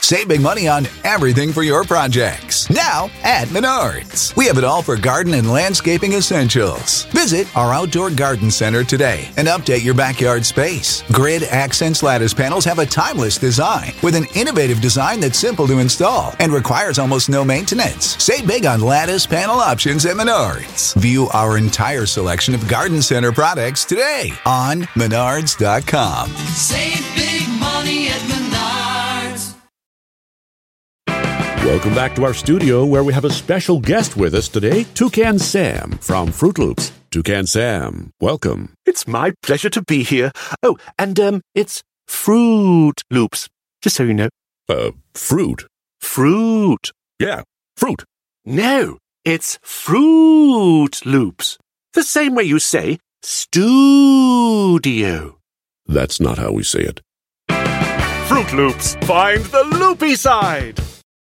Save big money on everything for your projects. Now at Menards. We have it all for garden and landscaping essentials. Visit our outdoor garden center today and update your backyard space. Grid Accents lattice panels have a timeless design with an innovative design that's simple to install and requires almost no maintenance. Save big on lattice panel options at Menards. View our entire selection of garden center products today on Menards.com. Save big money at Menards. Welcome back to our studio where we have a special guest with us today, Toucan Sam from Fruit Loops. Toucan Sam, welcome. It's my pleasure to be here. Oh, and it's Fruit Loops, just so you know. Fruit? Fruit. Yeah, fruit. No, it's Fruit Loops. The same way you say studio. That's not how we say it. Fruit Loops, find the loopy side.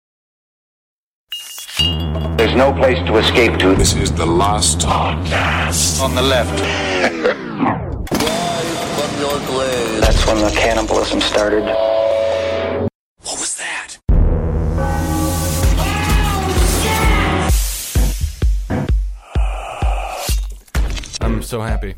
There's no place to escape to. This is the last podcast. On the left. That's when the cannibalism started. What was that? I'm so happy.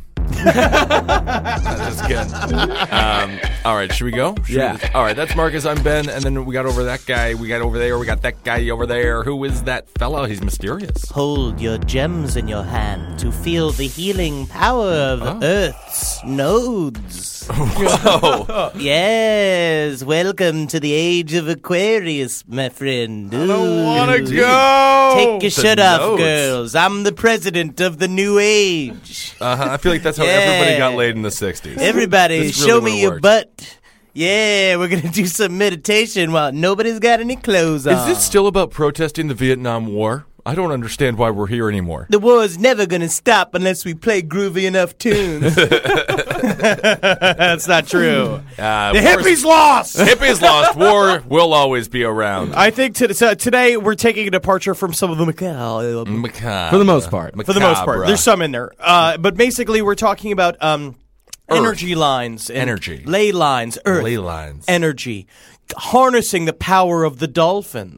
Just kidding. All right, should we go? All right, that's Marcus. I'm Ben, and then we got over that guy. We got over there. We got that guy over there. Who is that fellow? He's mysterious. Hold your gems in your hand to feel the healing power of Earth's nodes. Whoa. Yes, welcome to the age of Aquarius, my friend. I don't want to go. Take your shirt off, nodes. girls. I'm the president of the new age. I feel like that's how everybody got laid in the 60s. Everybody, That's really show what me it your worked. butt. Yeah, we're going to do some meditation while nobody's got any clothes on. Is this still about protesting the Vietnam War? I don't understand why we're here anymore. The war is never going to stop unless we play groovy enough tunes. That's not true. The hippies lost! Hippies lost. War will always be around. I think today we're taking a departure from some of the macabre. Macabre. For the most part. Macabre. There's some in there. But basically we're talking about energy lines. And Energy. Ley lines. Earth. Ley lines. Energy. Harnessing the power of the dolphins.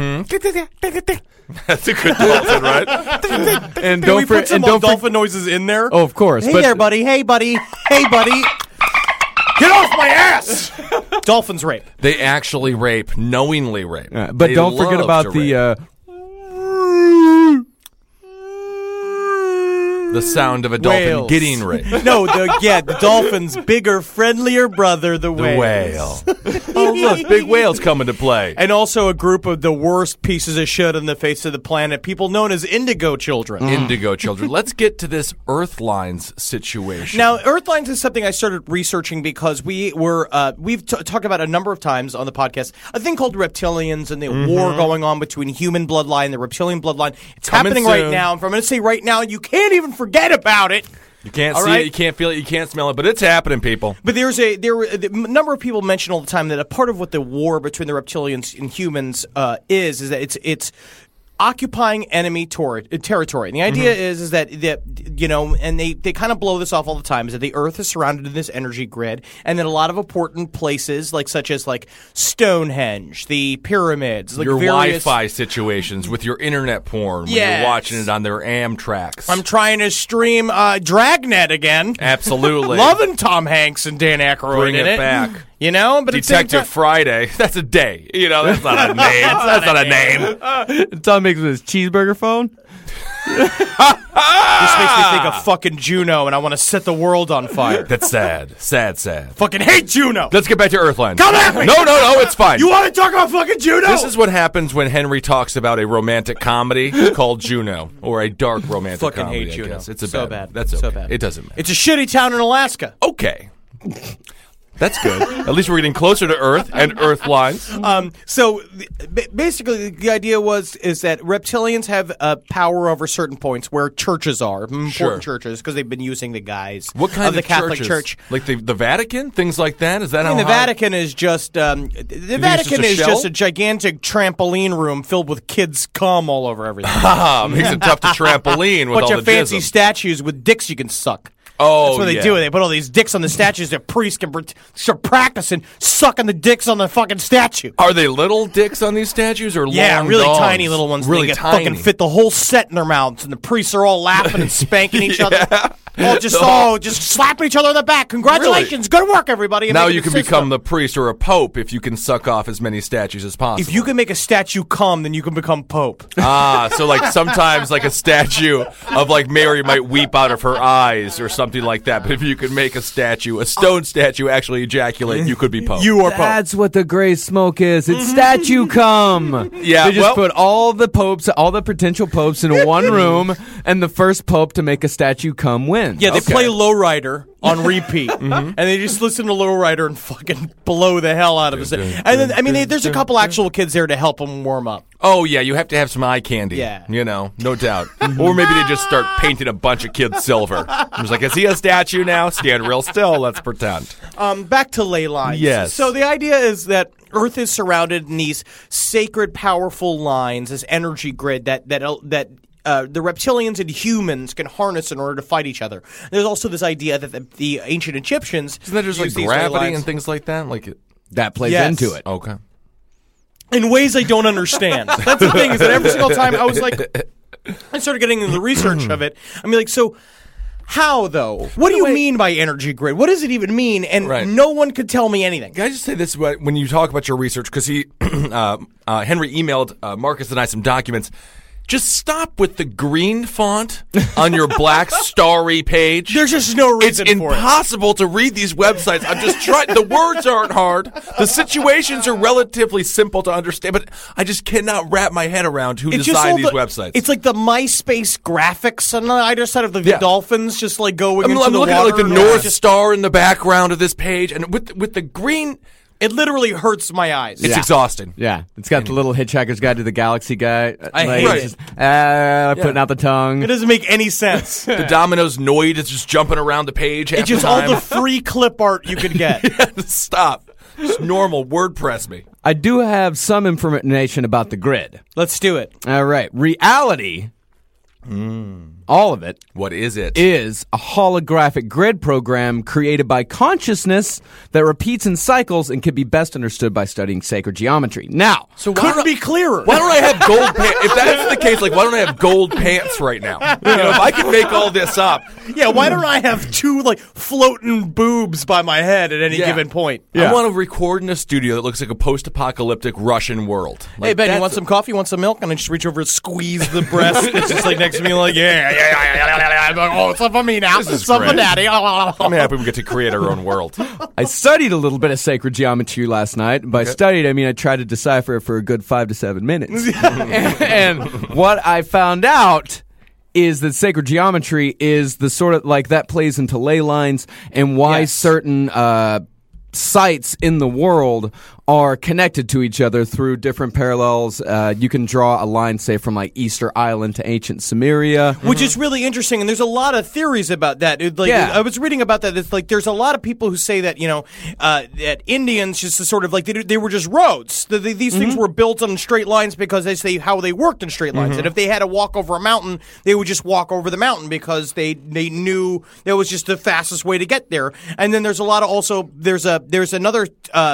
That's a good dolphin, right? And don't put some dolphin noises in there. Oh, of course. Hey there, buddy. Hey, buddy. Hey, buddy. Get off my ass! Dolphins rape. They actually rape, knowingly rape. But They don't forget love about to the the sound of a dolphin Whales. getting raped. No, the dolphin's bigger, friendlier brother, the The whale. whale. Oh, look, big whales come into play. And also a group of the worst pieces of shit on the face of the planet, people known as indigo children. Indigo children. Let's get to this Earthlines situation. Now, Earthlines is something I started researching because we've talked about a number of times on the podcast a thing called reptilians and the war going on between human bloodline and the reptilian bloodline. It's Coming happening right soon. now. And I'm going to say right now, you can't even forget about it. You can't All see right. it, you can't feel it, you can't smell it, but it's happening, people. But a number of people mention all the time that a part of what the war between the reptilians and humans is that it's occupying enemy territory. And the idea is that and they kind of blow this off all the time, is that the Earth is surrounded in this energy grid, and that a lot of important places, such as Stonehenge, the pyramids, Your various Wi-Fi situations with your internet porn when Yes. you're watching it on their Amtrax. I'm trying to stream Dragnet again. Absolutely. Loving Tom Hanks and Dan Aykroyd Bring in it back. But at the same Detective time- Friday. That's a day. That's not a name. That's not a name. Tom makes with his cheeseburger phone. This makes me think of fucking Juno, and I want to set the world on fire. That's sad. Sad. Fucking hate Juno. Let's get back to Earthline. Come at me! No, it's fine. You want to talk about fucking Juno? This is what happens when Henry talks about a romantic comedy called Juno, or a dark romantic fucking comedy. hate I Juno. guess. It's So bad. That's So okay. bad. It doesn't matter. It's a shitty town in Alaska. Okay. That's good. At least we're getting closer to Earth and Earth lines. Basically, the idea is that reptilians have power over certain points where churches are important churches because they've been using the guise What kind of the Catholic churches? Church. Like the Vatican, things like that. Is that how The high? Vatican is just the Vatican a is shell? just a gigantic trampoline room filled with kids' cum all over everything. Makes it tough to trampoline with Bunch all of the fancy jism. statues with dicks you can suck. Oh, That's what they do. They put all these dicks on the statues that priests can start practicing sucking the dicks on the fucking statue. Are they little dicks on these statues or long really dogs? tiny little ones. Really they tiny. fucking fit the whole set in their mouths, and the priests are all laughing and spanking each other. Just slapping each other on the back. Congratulations, good work, everybody. And now you can become the priest or a pope if you can suck off as many statues as possible. If you can make a statue come, then you can become pope. So like sometimes like a statue of like Mary might weep out of her eyes or something like that. But if you could make a stone statue actually ejaculate, you could be pope. You are pope. That's what the gray smoke is. It's statue cum. Yeah, they just put all the popes, all the potential popes in one room, and the first pope to make a statue cum wins. Yeah, they play Lowrider on repeat, and they just listen to Lowrider and fucking blow the hell out of us. And then, I mean, there's a couple actual kids there to help them warm up. Oh, yeah, you have to have some eye candy. Yeah. You know, no doubt. Or maybe they just start painting a bunch of kids silver. I was like, is he a statue now? Stand real still. Let's pretend. Back to ley lines. Yes. So the idea is that Earth is surrounded in these sacred, powerful lines, this energy grid that the reptilians and humans can harness in order to fight each other. There's also this idea that the ancient Egyptians Isn't that just like used these gravity ley lines and things like that? Like That plays Yes. into it. Okay. in ways I don't understand. That's the thing, is that every single time I was like, I started getting into the research of it. I mean, like, so how, though? What do you mean by energy grid? What does it even mean? And no one could tell me anything. Can I just say this when you talk about your research? Because Henry emailed Marcus and I some documents. Just stop with the green font on your black starry page. There's just no reason It's for it. impossible to read these websites. I'm just trying. The words aren't hard. The situations are relatively simple to understand, but I just cannot wrap my head around who designed these websites. It's like the MySpace graphics on either side of the dolphins just like going into I'm the looking water. at like the North Star in the background of this page, and with the green. It literally hurts my eyes. It's exhausting. Yeah, it's got the little Hitchhiker's Guide to the Galaxy guy. I hate it. Putting out the tongue. It doesn't make any sense. The Domino's Noid is just jumping around the page. It's just all the free clip art you could get. Stop. Just normal WordPress me. I do have some information about the grid. Let's do it. All right. Reality, all of it, What is it? is a holographic grid program created by consciousness that repeats in cycles and can be best understood by studying sacred geometry. Now, So couldn't be clearer. Why don't I have gold pants? If that's the case, like, why don't I have gold pants right now? You know, if I can make all this up. Yeah, why don't I have two like floating boobs by my head at any given point? I want to record in a studio that looks like a post-apocalyptic Russian world. Hey, Like, Ben, you that's- want some coffee? You want some milk? And I just reach over and squeeze the breast that's just like next to me, like, yeah. I'm like, oh, it's up for me now. This is It's up for great. daddy. I'm happy we get to create our own world. I studied a little bit of sacred geometry last night. By studied, I mean I tried to decipher it for a good 5 to 7 minutes. And what I found out is that sacred geometry is the sort of, like, that plays into ley lines and why certain sites in the world are connected to each other through different parallels. You can draw a line, say, from like Easter Island to ancient Samaria. Which is really interesting, and there's a lot of theories about that. I was reading about that. It's like there's a lot of people who say that, you know, that Indians just sort of like they were just roads. These things were built on straight lines because they say how they worked in straight lines. And if they had to walk over a mountain, they would just walk over the mountain because they knew that was just the fastest way to get there. And then there's a lot of there's another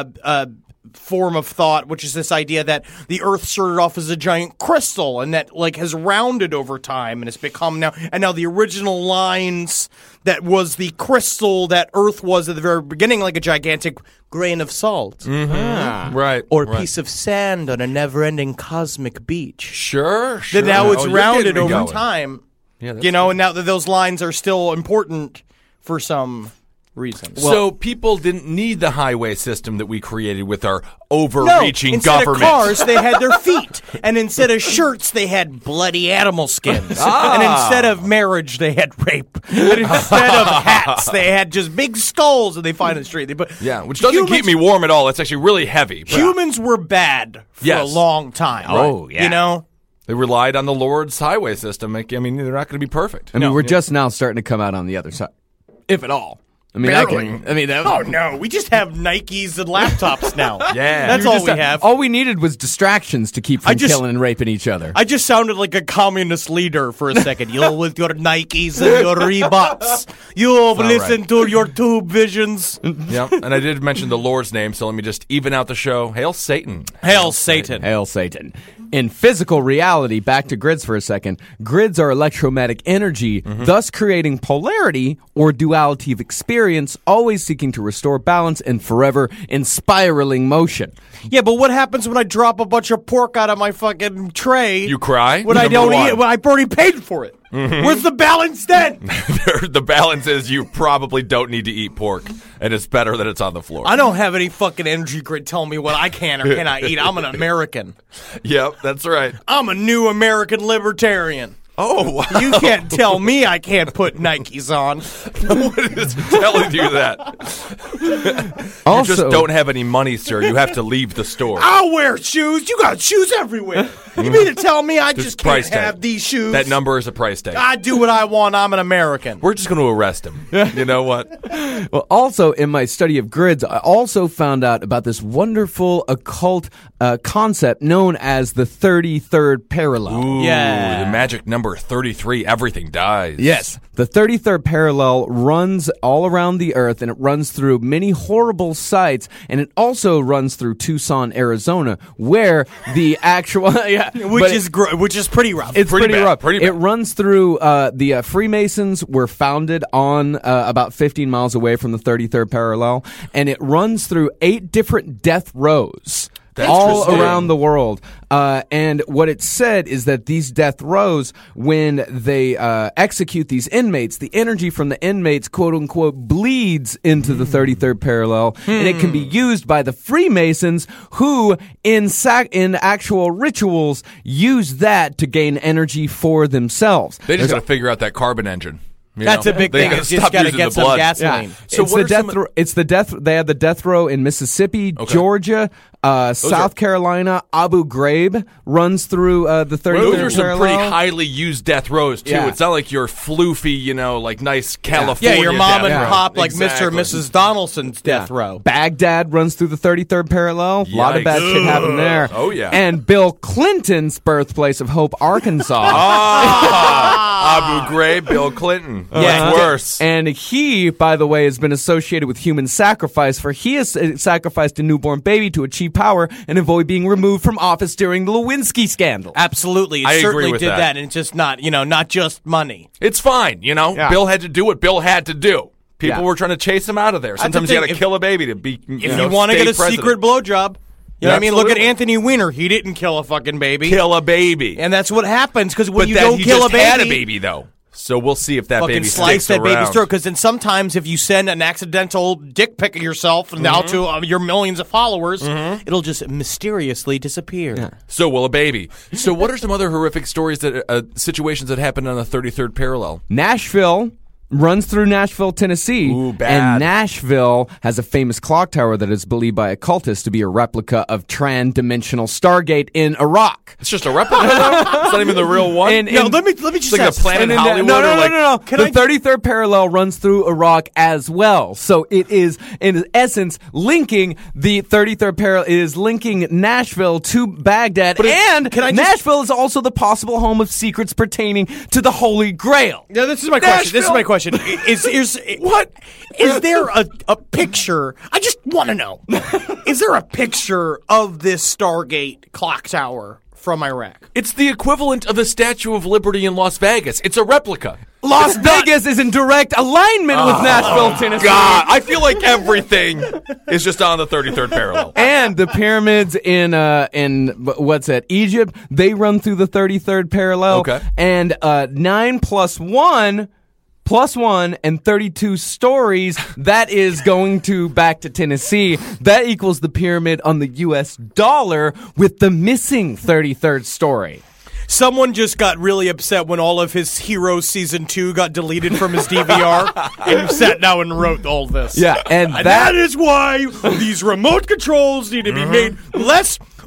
form of thought, which is this idea that the Earth started off as a giant crystal and that like has rounded over time and it's become now the original lines that was the crystal that Earth was at the very beginning, like a gigantic grain of salt. Right. Or a piece of sand on a never-ending cosmic beach. Sure. That now it's Oh, you're rounded getting me over going. time. Yeah, that's you know, and now that those lines are still important for some reason. So people didn't need the highway system that we created with our overreaching instead government. of cars, they had their feet. And instead of shirts, they had bloody animal skins. And instead of marriage, they had rape. And instead of hats, they had just big skulls and they find it straight. But Yeah, which doesn't keep me warm at all. It's actually really heavy. But Humans were bad for a long time. Oh, yeah. You know? they relied on the Lord's highway system. I mean, they're not going to be perfect. I mean, we're just now starting to come out on the other side, if at all. I mean, Oh no, we just have Nikes and laptops now. Yeah. That's all we have. All we needed was distractions to keep from killing and raping each other. I just sounded like a communist leader for a second. You with your Nikes and your Reeboks. You listen to your tube visions. Yep. And I did mention the Lord's name, so let me just even out the show. Hail Satan. Hail Satan. Hail Satan. In physical reality, back to grids for a second, grids are electromagnetic energy, thus creating polarity or duality of experience, always seeking to restore balance and forever in spiraling motion. Yeah, but what happens when I drop a bunch of pork out of my fucking tray? You cry? When I don't eat it, when I've already paid for it. Where's the balance then? The balance is you probably don't need to eat pork, and it's better that it's on the floor. I don't have any fucking energy grid telling me what I can or cannot eat. I'm an American. Yep, that's right. I'm a new American libertarian. Oh, wow. You can't tell me I can't put Nikes on. No one is telling you that. You just don't have any money, sir. You have to leave the store. I'll wear shoes. You got shoes everywhere. You mean to tell me I just can't price tag. have these shoes? That number is a price tag. I do what I want. I'm an American. We're just going to arrest him. You know what? Well, also in my study of grids, I also found out about this wonderful occult concept known as the 33rd parallel. Ooh, Yeah. the magic number 33. Everything dies. Yes, the 33rd parallel runs all around the Earth, and it runs through many horrible sites, and it also runs through Tucson, Arizona, where the actual Which is pretty rough. It's pretty bad, rough. pretty bad. It runs through the Freemasons were founded on about 15 miles away from the 33rd parallel, and it runs through 8 different death rows. All Interesting. around the world. And what it said is that these death rows, when they execute these inmates, the energy from the inmates, quote unquote, bleeds into the 33rd parallel, and it can be used by the Freemasons, who in actual rituals use that to gain energy for themselves. They just got to figure out that carbon engine. That's a big thing. It's just got to get some gasoline. So it's the death. They have the death row in Mississippi, Georgia, South Carolina. Abu Ghraib runs through the 33rd parallel. Those are some pretty highly used death rows too. Yeah. It's not like your floofy, like nice California. Yeah, your mom and death row. pop, like Exactly. Mr. and Mrs. Donaldson's death row. Baghdad runs through the 33rd parallel. A lot of bad shit happened there. Oh, yeah. And Bill Clinton's birthplace of Hope, Arkansas. Abu Ghraib, Bill Clinton. Yeah. It's worse. And he, by the way, has been associated with human sacrifice, for he has sacrificed a newborn baby to achieve power and avoid being removed from office during the Lewinsky scandal. Absolutely. It I agree certainly with did that. that. And it's just not, not just money. It's fine, Bill had to do what Bill had to do. People were trying to chase him out of there. Sometimes you got to kill a baby to be. If you want to get a secret blowjob, you know what I mean? Look at Absolutely. Anthony Weiner. He didn't kill a fucking baby. Kill a baby, And that's what happens, because when but you then don't he kill just a baby, had a baby though. So we'll see if that fucking baby slice sticks that baby's around. throat. Because then sometimes if you send an accidental dick pic of yourself now to your millions of followers, it'll just mysteriously disappear. Yeah. So will a baby. So what are some other horrific stories that situations that happened on the 33rd parallel? Nashville runs through Nashville, Tennessee. Ooh, bad. And Nashville has a famous clock tower that is believed by occultists to be a replica of Trans-Dimensional Stargate in Iraq. It's just a replica. It's not even the real one. Let me just It's like ask. a Planet And Hollywood. no. or like, The 33rd parallel runs through Iraq as well. So it is, in essence, linking the 33rd parallel. It is linking Nashville to Baghdad. Nashville is also the possible home of secrets pertaining to the Holy Grail. Now, this is my question. This is my question. Is there a picture? I just want to know. Is there a picture of this Stargate clock tower from Iraq? it's the equivalent of the Statue of Liberty in Las Vegas. It's a replica. Las Vegas is in direct alignment with Nashville, Tennessee. God, I feel like everything is just on the 33rd parallel. And the pyramids in what's that, Egypt, they run through the 33rd parallel. Okay. And 9 plus 1 and 32 stories, that is going to back to Tennessee. That equals the pyramid on the U.S. dollar with the missing 33rd story. Someone just got really upset when all of his Heroes Season 2 got deleted from his DVR, and sat down and wrote all this. Yeah, and that is why these remote controls need to be made less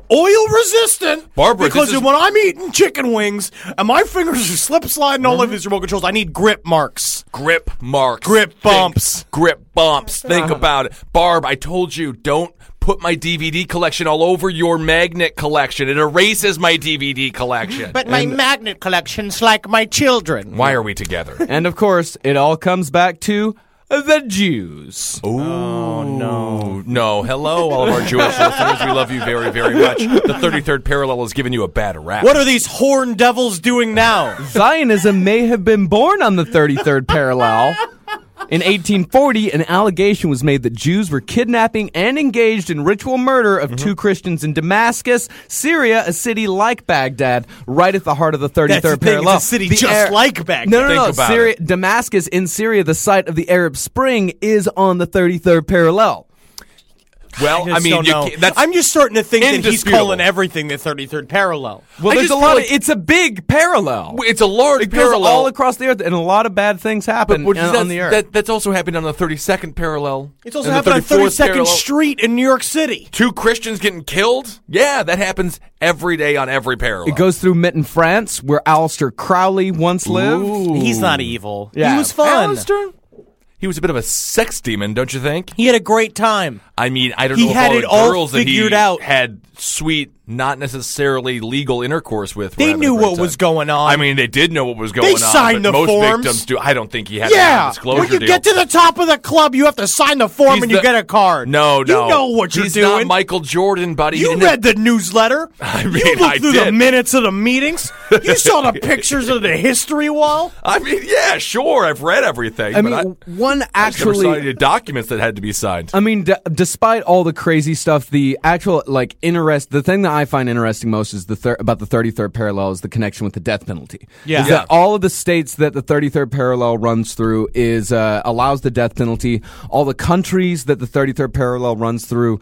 oil resistant. Barbara, because when I'm eating chicken wings and my fingers are slip sliding all over these remote controls, I need grip marks. Grip marks. Grip bumps. Grip bumps. Think about it. Barb, I told you, don't put my DVD collection all over your magnet collection. It erases my DVD collection. But my magnet collection's like my children. Why are we together? And of course, it all comes back to the Jews. Oh, no. No. Hello, all of our Jewish listeners. We love you very, very much. The 33rd parallel has given you a bad rap. What are these horn devils doing now? Zionism may have been born on the 33rd parallel. In 1840, an allegation was made that Jews were kidnapping and engaged in ritual murder of two Christians in Damascus, Syria, a city like Baghdad, right at the heart of the 33rd That's the thing, parallel. it's a city just like Baghdad. No. Syria, Damascus in Syria, the site of the Arab Spring, is on the 33rd parallel. Well, I mean, that's I'm just starting to think that he's indisputable. calling everything the 33rd parallel. Well, there's a lot of, it's a big parallel. It's a large It goes parallel all across the earth, and a lot of bad things happen on the earth. That's also happened on the 32nd parallel. It's also and happened on the 34th 32nd parallel. Street in New York City. 2 Christians getting killed? Yeah, that happens every day on every parallel. It goes through Mitten, France, where Aleister Crowley once lived. He's not evil. Yeah. He was fun. Aleister? He was a bit of a sex demon, don't you think? He had a great time. I mean, I don't He know if had all it the all girls that figured he out. had sweet, not necessarily legal intercourse with. They knew what was going on. I mean, they did know what was going They on. signed but the most forms. victims do. I don't think he had a Yeah, disclosure when you deal. get to the top of the club, you have to sign the form He's and you the- get a card. No. You know what you're He's doing. not Michael Jordan, buddy. He You didn't read the newsletter. I mean, you looked I through the did. minutes of the meetings. You saw the pictures of the history wall. I mean, yeah, sure. I've read everything. I but mean, one I just never saw actually. any documents that had to be signed. I mean, despite all the crazy stuff, the actual the thing that I find interesting most is about the 33rd parallel is the connection with the death penalty. Yeah. Is that all of the states that the 33rd parallel runs through is allows the death penalty. All the countries that the 33rd parallel runs through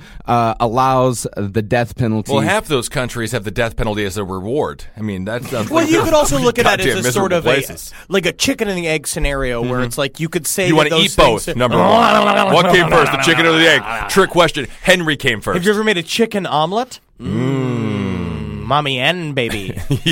allows the death penalty. Well, half those countries have the death penalty as a reward. I mean, that's Well, you could also look at that goddamn as a sort of places. like a chicken and the egg scenario, where it's like you could say You that want to those eat both, things- number one. What came first, the chicken or the egg? Trick question. Henry came first. Have you ever made a chicken omelet? Mommy and baby,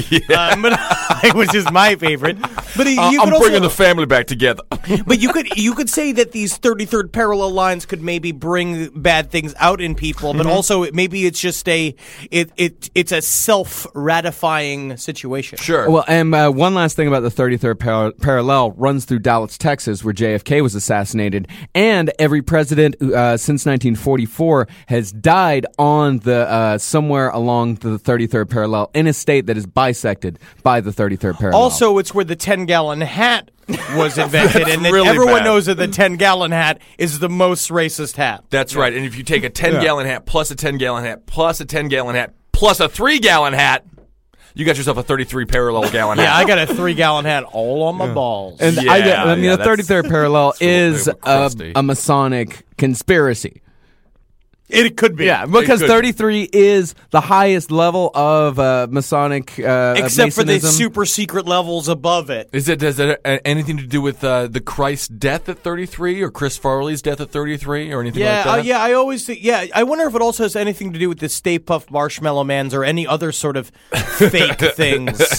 which is my favorite. But you I'm could also, bringing the family back together. But you could say that these 33rd parallel lines could maybe bring bad things out in people, but also maybe it's just it's a self-ratifying situation. Sure. Well, and one last thing about the 33rd parallel runs through Dallas, Texas, where JFK was assassinated, and every president since 1944 has died on the somewhere along the 33rd parallel in a state that is bisected by the 33rd parallel. Also, it's where the 10-gallon hat was invented, and then really everyone bad. knows that the 10-gallon hat is the most racist hat. That's right. And if you take a 10-gallon hat plus a 10-gallon hat plus a 10-gallon hat plus a 3-gallon hat, you got yourself a 33 parallel gallon Yeah, hat. I got a 3-gallon hat all on my balls. and Yeah, I mean, yeah, the 33rd parallel a little is bit crusty. a Masonic conspiracy. It could be. Yeah, because could. 33 is the highest level of Masonic Except for the Masonism. super secret levels above it. Does it anything to do with the Christ death at 33 or Chris Farley's death at 33 or anything like that? I always think, I wonder if it also has anything to do with the Stay Puft Marshmallow Mans or any other sort of fake things.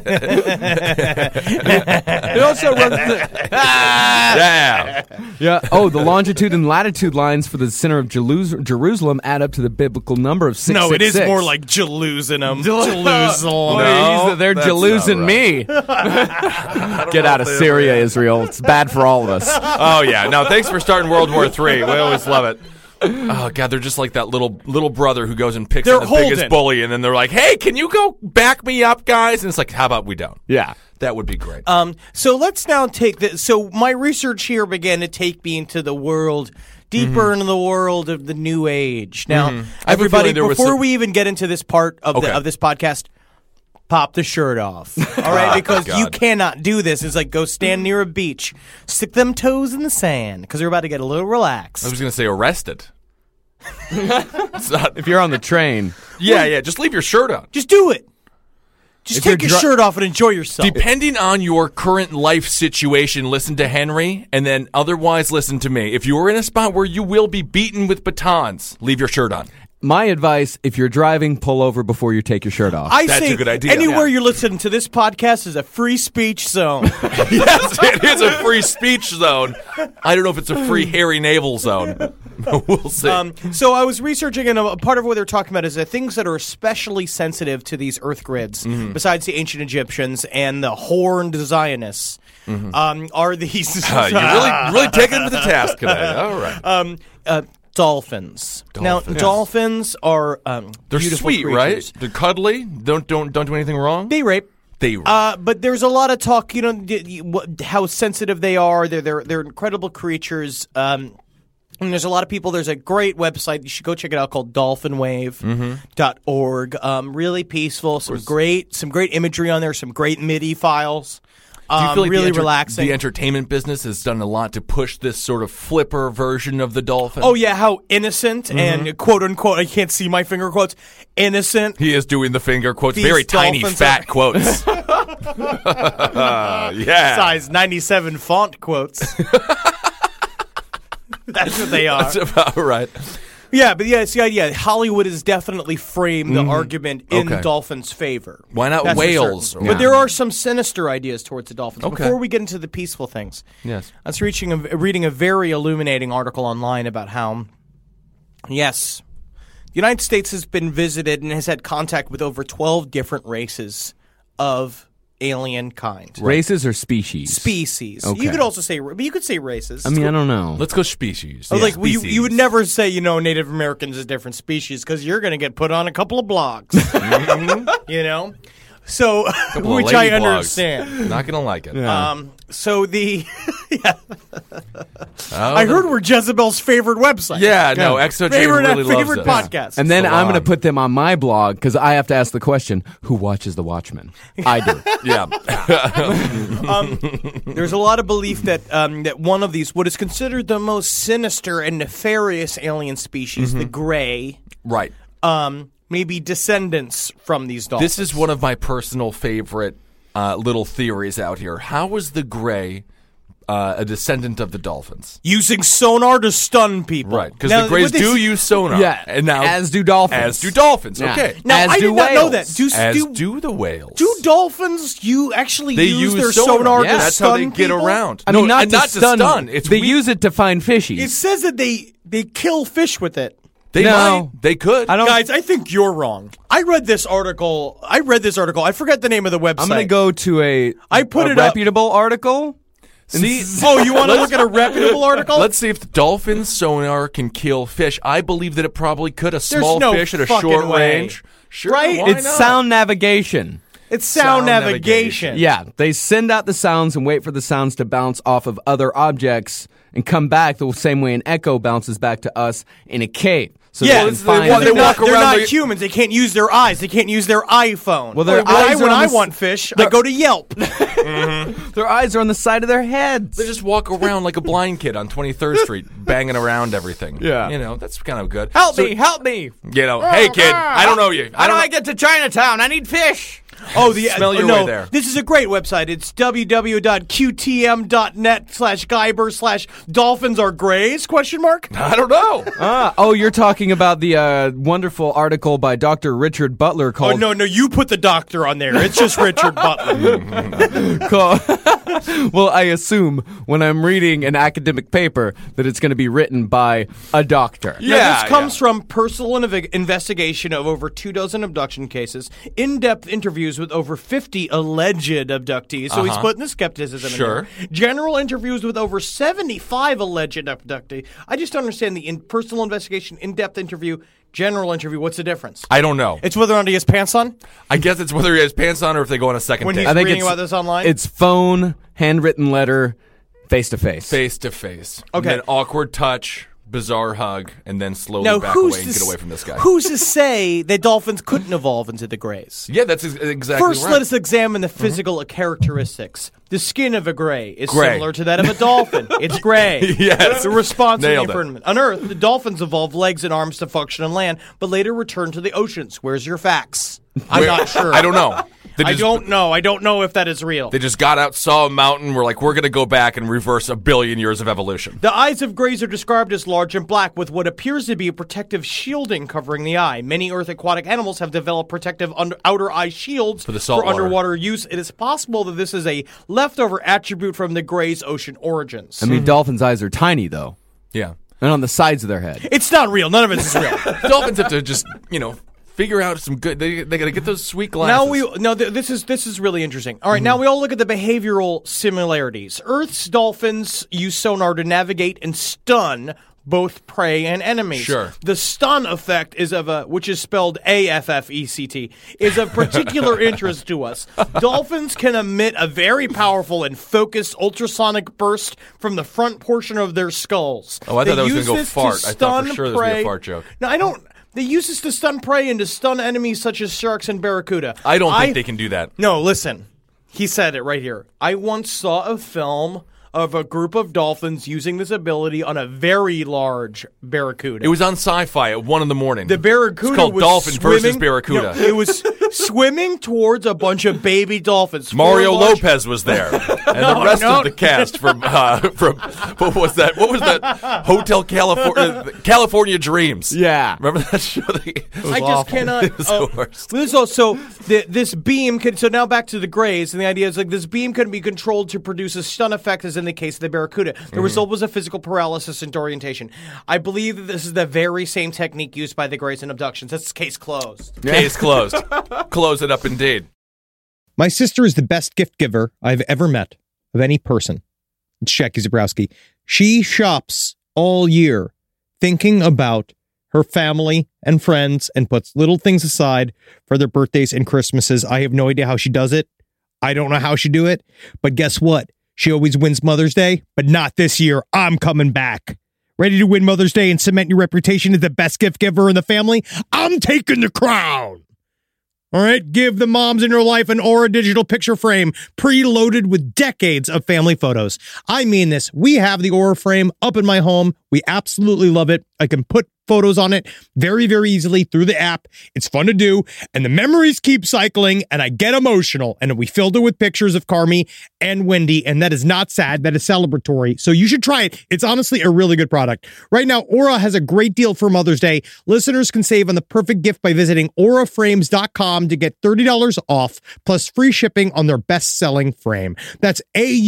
It also runs Yeah. Yeah. Oh, the longitude and latitude lines for the center of Jerusalem add up to the biblical number of 666. No, it is more like Jerusalem. Jerusalem. No, they're that's Jelusing not me. Get out of Syria, Israel. It's bad for all of us. Oh, yeah. No, thanks for starting World War III. We always love it. Oh, God, they're just like that little brother who goes and picks They're on the biggest Holden. bully, and then they're like, hey, can you go back me up, guys? And it's like, how about we don't? Yeah. That would be great. So let's now take this. So my research here began to take me into the world, deeper into the world of the New Age. Now, I have a everybody, feeling there was before some- we even get into this part of Okay. of this podcast, pop the shirt off. All right, because you God. cannot do this. It's like go stand near a beach, stick them toes in the sand, because you're about to get a little relaxed. I was going to say arrested. It's not, If you're on the train. yeah, just leave your shirt on. Just do it. Just If take you're your dri- shirt off and enjoy yourself. Depending on your current life situation, listen to Henry, and then otherwise listen to me. If you are in a spot where you will be beaten with batons, leave your shirt on. My advice, if you're driving, pull over before you take your shirt off. I That's say a good idea. anywhere you're listening to this podcast is a free speech zone. Yes, it is a free speech zone. I don't know if it's a free hairy navel zone. We'll see. So I was researching, and a part of what they're talking about is the things that are especially sensitive to these Earth grids, besides the ancient Egyptians and the horned Zionists, are these... You're really taking them to the task today. All right. Dolphins. Now, dolphins are They're beautiful sweet, creatures. right? They're cuddly. Don't do anything wrong. They rape. They rape. But there's a lot of talk, how sensitive they are. They're incredible creatures. And there's a lot of people. There's a great website you should go check it out called dolphinwave.org. Really peaceful. Some great imagery on there. Some great MIDI files. Do you feel like really relaxing. The entertainment business has done a lot to push this sort of flipper version of the dolphin? Oh, yeah, how innocent and quote-unquote, I can't see my finger quotes, innocent. He is doing the finger quotes, These very tiny, dolphins fat quotes. Yeah. Size 97 font quotes. That's what they are. That's about right. Yeah, but it's the idea. Hollywood has definitely framed the argument in dolphins' favor. Why not That's for whales? certain. But there are some sinister ideas towards the dolphins. Okay. Before we get into the peaceful things, Yes. I was reading a very illuminating article online about how, yes, the United States has been visited and has had contact with over 12 different races of alien kind. Races or species? Species. Okay. You could also say, but you could say races. I mean, I don't know. Let's go species. Oh, Yeah. like Species. you would never say, Native Americans is different species because you're going to get put on a couple of blogs. So, Couple of which lady I blogs. understand. Not gonna like it. So the I heard we're Jezebel's favorite website. Yeah, no, XOJ favorite really loves favorite it. podcast. And then I'm going to Salon. put them on my blog because I have to ask the question, who watches The Watchmen? I do. Yeah. There's a lot of belief that that one of these, what is considered the most sinister and nefarious alien species, the Grey, Right. may be descendants from these dolphins. This is one of my personal favorite little theories out here. How is the Grey a descendant of the dolphins? using sonar to stun people. Right, because Now, the Greys what they do s- use sonar. Yeah, and now as do dolphins. As do dolphins. Yeah. Okay. Now, As I do did not know whales. that. As do the whales. Do dolphins actually They use use their sonar. sonar Yeah. to That's stun how they get people? around. I mean, No, not, and to, not stun. to stun. It's they we- use it to find fishies. It says that they kill fish with it. They No. might. They could. I don't. Guys, I think you're wrong. I read this article. I forget the name of the website. I'm going to go to a put a it up. reputable article. See, Oh, you want to look at a reputable article? let's see if the dolphin sonar can kill fish. I believe that it probably could. A small no fish at a fucking short way. range. Sure, Right? why It's not? sound navigation. It's sound Sound navigation. Yeah, they send out the sounds and wait for the sounds to bounce off of other objects and come back the same way an echo bounces back to us in a cave. So Yeah, they can find well, they they're walk not around they're humans. They can't use their eyes. They can't use their iPhone. Well, their when eyes are on I the want fish, I go to Yelp. their eyes are on the side of their heads. They just walk around like a blind kid on 23rd Street, banging around everything. Yeah. That's kind of good. Help So, me! Help me! hey kid, I don't know you. How do I get to Chinatown? I need fish. Oh, Smell your way there. This is a great website. It's www.qtm.net/Guyber/dolphins are grays? ? I don't know. Oh, you're talking about the wonderful article by Dr. Richard Butler Oh called. no, you put the doctor on there. It's just Richard Butler. Well, I assume when I'm reading an academic paper that it's going to be written by a doctor. Now, this comes from personal investigation of over 24 abduction cases, in-depth interviews with over 50 alleged abductees. So he's putting the skepticism Sure. in there. General interviews with over 75 alleged abductees. I just don't understand the personal investigation, in-depth interview, general interview. What's the difference? I don't know. It's whether or not he has pants on? I guess it's whether he has pants on or if they go on a second When date. he's I think reading it's, about this online? It's phone, handwritten letter, face to face. Face to face. Okay. And then awkward touch, bizarre hug, and then slowly now, back away and get away from this guy. Who's to say that dolphins couldn't evolve into the grays? Yeah, that's exactly First, right. let us examine the physical characteristics. The skin of a gray is Gray. similar to that of a dolphin. It's gray. Yes. The response Nailed and it. information. On Earth, the dolphins evolved legs and arms to function on land, but later returned to the oceans. Where's your facts? I'm not sure. I don't know. I don't know. I don't know if that is real. They just got out, saw a mountain, were like, we're going to go back and reverse 1 billion years of evolution. The eyes of greys are described as large and black with what appears to be a protective shielding covering the eye. Many Earth aquatic animals have developed protective outer eye shields for underwater use. It is possible that this is a leftover attribute from the greys' ocean origins. I mean, dolphins' eyes are tiny, though. Yeah. And on the sides of their head. It's not real. None of it is real. Dolphins have to just, figure out some good. They got to get those sweet glasses. This is really interesting. All right, now we all look at the behavioral similarities. Earth's dolphins use sonar to navigate and stun both prey and enemies. Sure. The stun effect is which is spelled AFFECT, is of particular interest to us. Dolphins can emit a very powerful and focused ultrasonic burst from the front portion of their skulls. Oh, I thought that was going to go fart. I thought for sure this was going to be a fart joke. No, I don't. They use this to stun prey and to stun enemies such as sharks and barracuda. I don't think they can do that. No, listen. He said it right here. I once saw a film of a group of dolphins using this ability on a very large barracuda. It was on Sci-Fi at 1 a.m. The barracuda it's called was Dolphin swimming, versus Barracuda. No, it was swimming towards a bunch of baby dolphins. Mario Lopez was there, and the rest of the cast from what was that? What was that? Hotel California Dreams. Yeah, remember that show? I just cannot. It was the worst. So this beam could. So now back to the greys, and the idea is like this beam can be controlled to produce a stun effect, as in the case of the barracuda. The result was a physical paralysis and orientation. I believe that this is the very same technique used by the greys in abductions. That's case closed. Case closed. Close it up indeed. My sister is the best gift giver I've ever met of any person. It's Jackie Zabrowski. She shops all year thinking about her family and friends and puts little things aside for their birthdays and Christmases. I have no idea how she does it. I don't know how she do it. But guess what? She always wins Mother's Day, but not this year. I'm coming back. Ready to win Mother's Day and cement your reputation as the best gift giver in the family? I'm taking the crown. All right, give the moms in your life an Aura digital picture frame preloaded with decades of family photos. I mean this. We have the Aura frame up in my home. We absolutely love it. I can put photos on it very, very easily through the app. It's fun to do, and the memories keep cycling, and I get emotional. And we filled it with pictures of Carmi and Wendy, and that is not sad. That is celebratory. So you should try it. It's honestly a really good product. Right now, Aura has a great deal for Mother's Day. Listeners can save on the perfect gift by visiting auraframes.com to get $30 off, plus free shipping on their best-selling frame. That's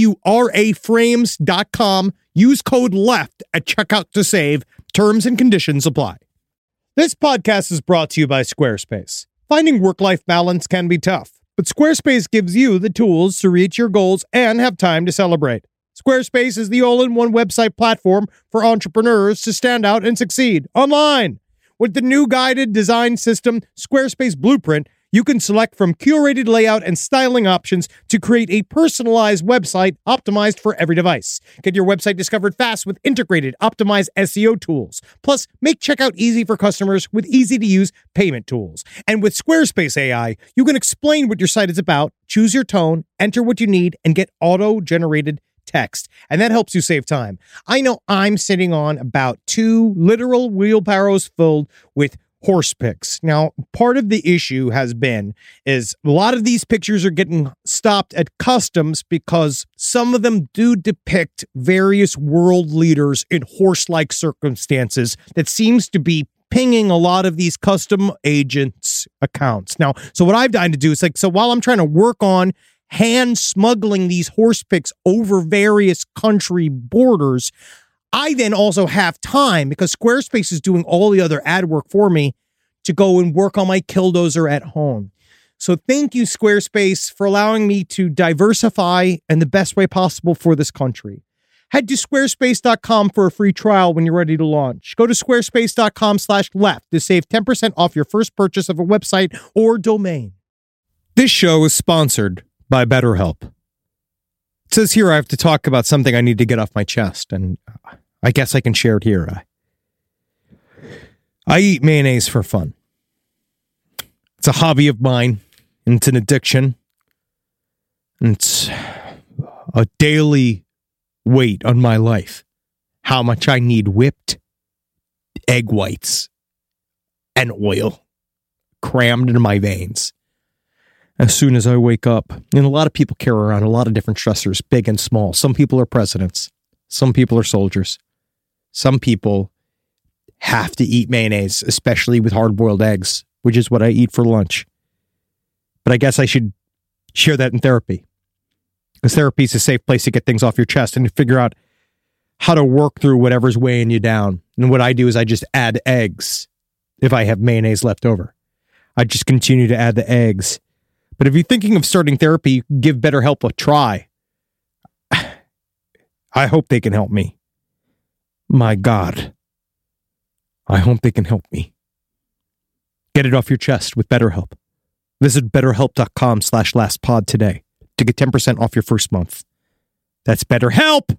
auraframes.com. Use code LEFT at checkout to save. Terms and conditions apply. This podcast is brought to you by Squarespace. Finding work-life balance can be tough, but Squarespace gives you the tools to reach your goals and have time to celebrate. Squarespace is the all-in-one website platform for entrepreneurs to stand out and succeed online. With the new guided design system, Squarespace Blueprint, you can select from curated layout and styling options to create a personalized website optimized for every device. Get your website discovered fast with integrated, optimized SEO tools. Plus, make checkout easy for customers with easy-to-use payment tools. And with Squarespace AI, you can explain what your site is about, choose your tone, enter what you need, and get auto-generated text. And that helps you save time. I know I'm sitting on about 2 literal wheelbarrows filled with horse pics. Now, part of the issue is a lot of these pictures are getting stopped at customs because some of them do depict various world leaders in horse-like circumstances that seems to be pinging a lot of these custom agents' accounts. Now, so what I've done to do is so while I'm trying to work on hand smuggling these horse pics over various country borders, I then also have time, because Squarespace is doing all the other ad work for me, to go and work on my Killdozer at home. So thank you, Squarespace, for allowing me to diversify in the best way possible for this country. Head to squarespace.com for a free trial when you're ready to launch. Go to squarespace.com/left to save 10% off your first purchase of a website or domain. This show is sponsored by BetterHelp. It says here I have to talk about something I need to get off my chest, and I guess I can share it here. I eat mayonnaise for fun. It's a hobby of mine, and it's an addiction. And it's a daily weight on my life. How much I need whipped egg whites and oil crammed into my veins. as soon as I wake up. And a lot of people carry around a lot of different stressors, big and small. Some people are presidents. Some people are soldiers. Some people have to eat mayonnaise, especially with hard-boiled eggs, which is what I eat for lunch. But I guess I should share that in therapy. Because therapy is a safe place to get things off your chest and to figure out how to work through whatever's weighing you down. And what I do is I just add eggs if I have mayonnaise left over. I just continue to add the eggs. But if you're thinking of starting therapy, give BetterHelp a try. I hope they can help me. My God. I hope they can help me. Get it off your chest with BetterHelp. Visit BetterHelp.com/lastpod today to get 10% off your first month. That's BetterHelp.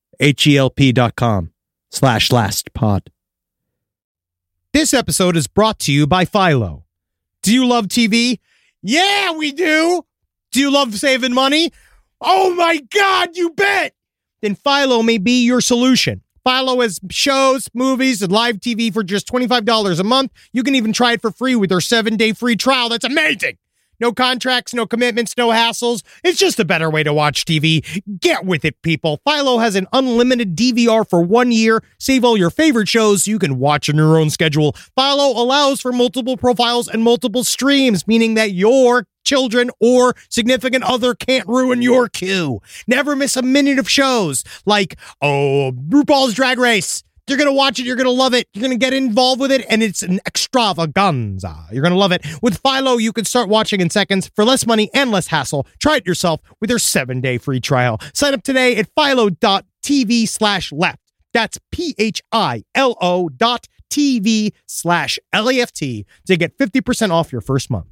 HELP.com/lastpod. This episode is brought to you by Philo. Do you love TV? Yeah, we do. Do you love saving money? Oh my God, you bet. Then Philo may be your solution. Philo has shows, movies, and live TV for just $25 a month. You can even try it for free with their 7-day free trial. That's amazing. No contracts, no commitments, no hassles. It's just a better way to watch TV. Get with it, people. Philo has an unlimited DVR for 1 year. Save all your favorite shows so you can watch on your own schedule. Philo allows for multiple profiles and multiple streams, meaning that your children or significant other can't ruin your queue. Never miss a minute of shows like, RuPaul's Drag Race. You're going to watch it. You're going to love it. You're going to get involved with it, and it's an extravaganza. You're going to love it. With Philo, you can start watching in seconds for less money and less hassle. Try it yourself with their 7-day free trial. Sign up today at philo.tv/left. That's philo.tv/left to get 50% off your first month.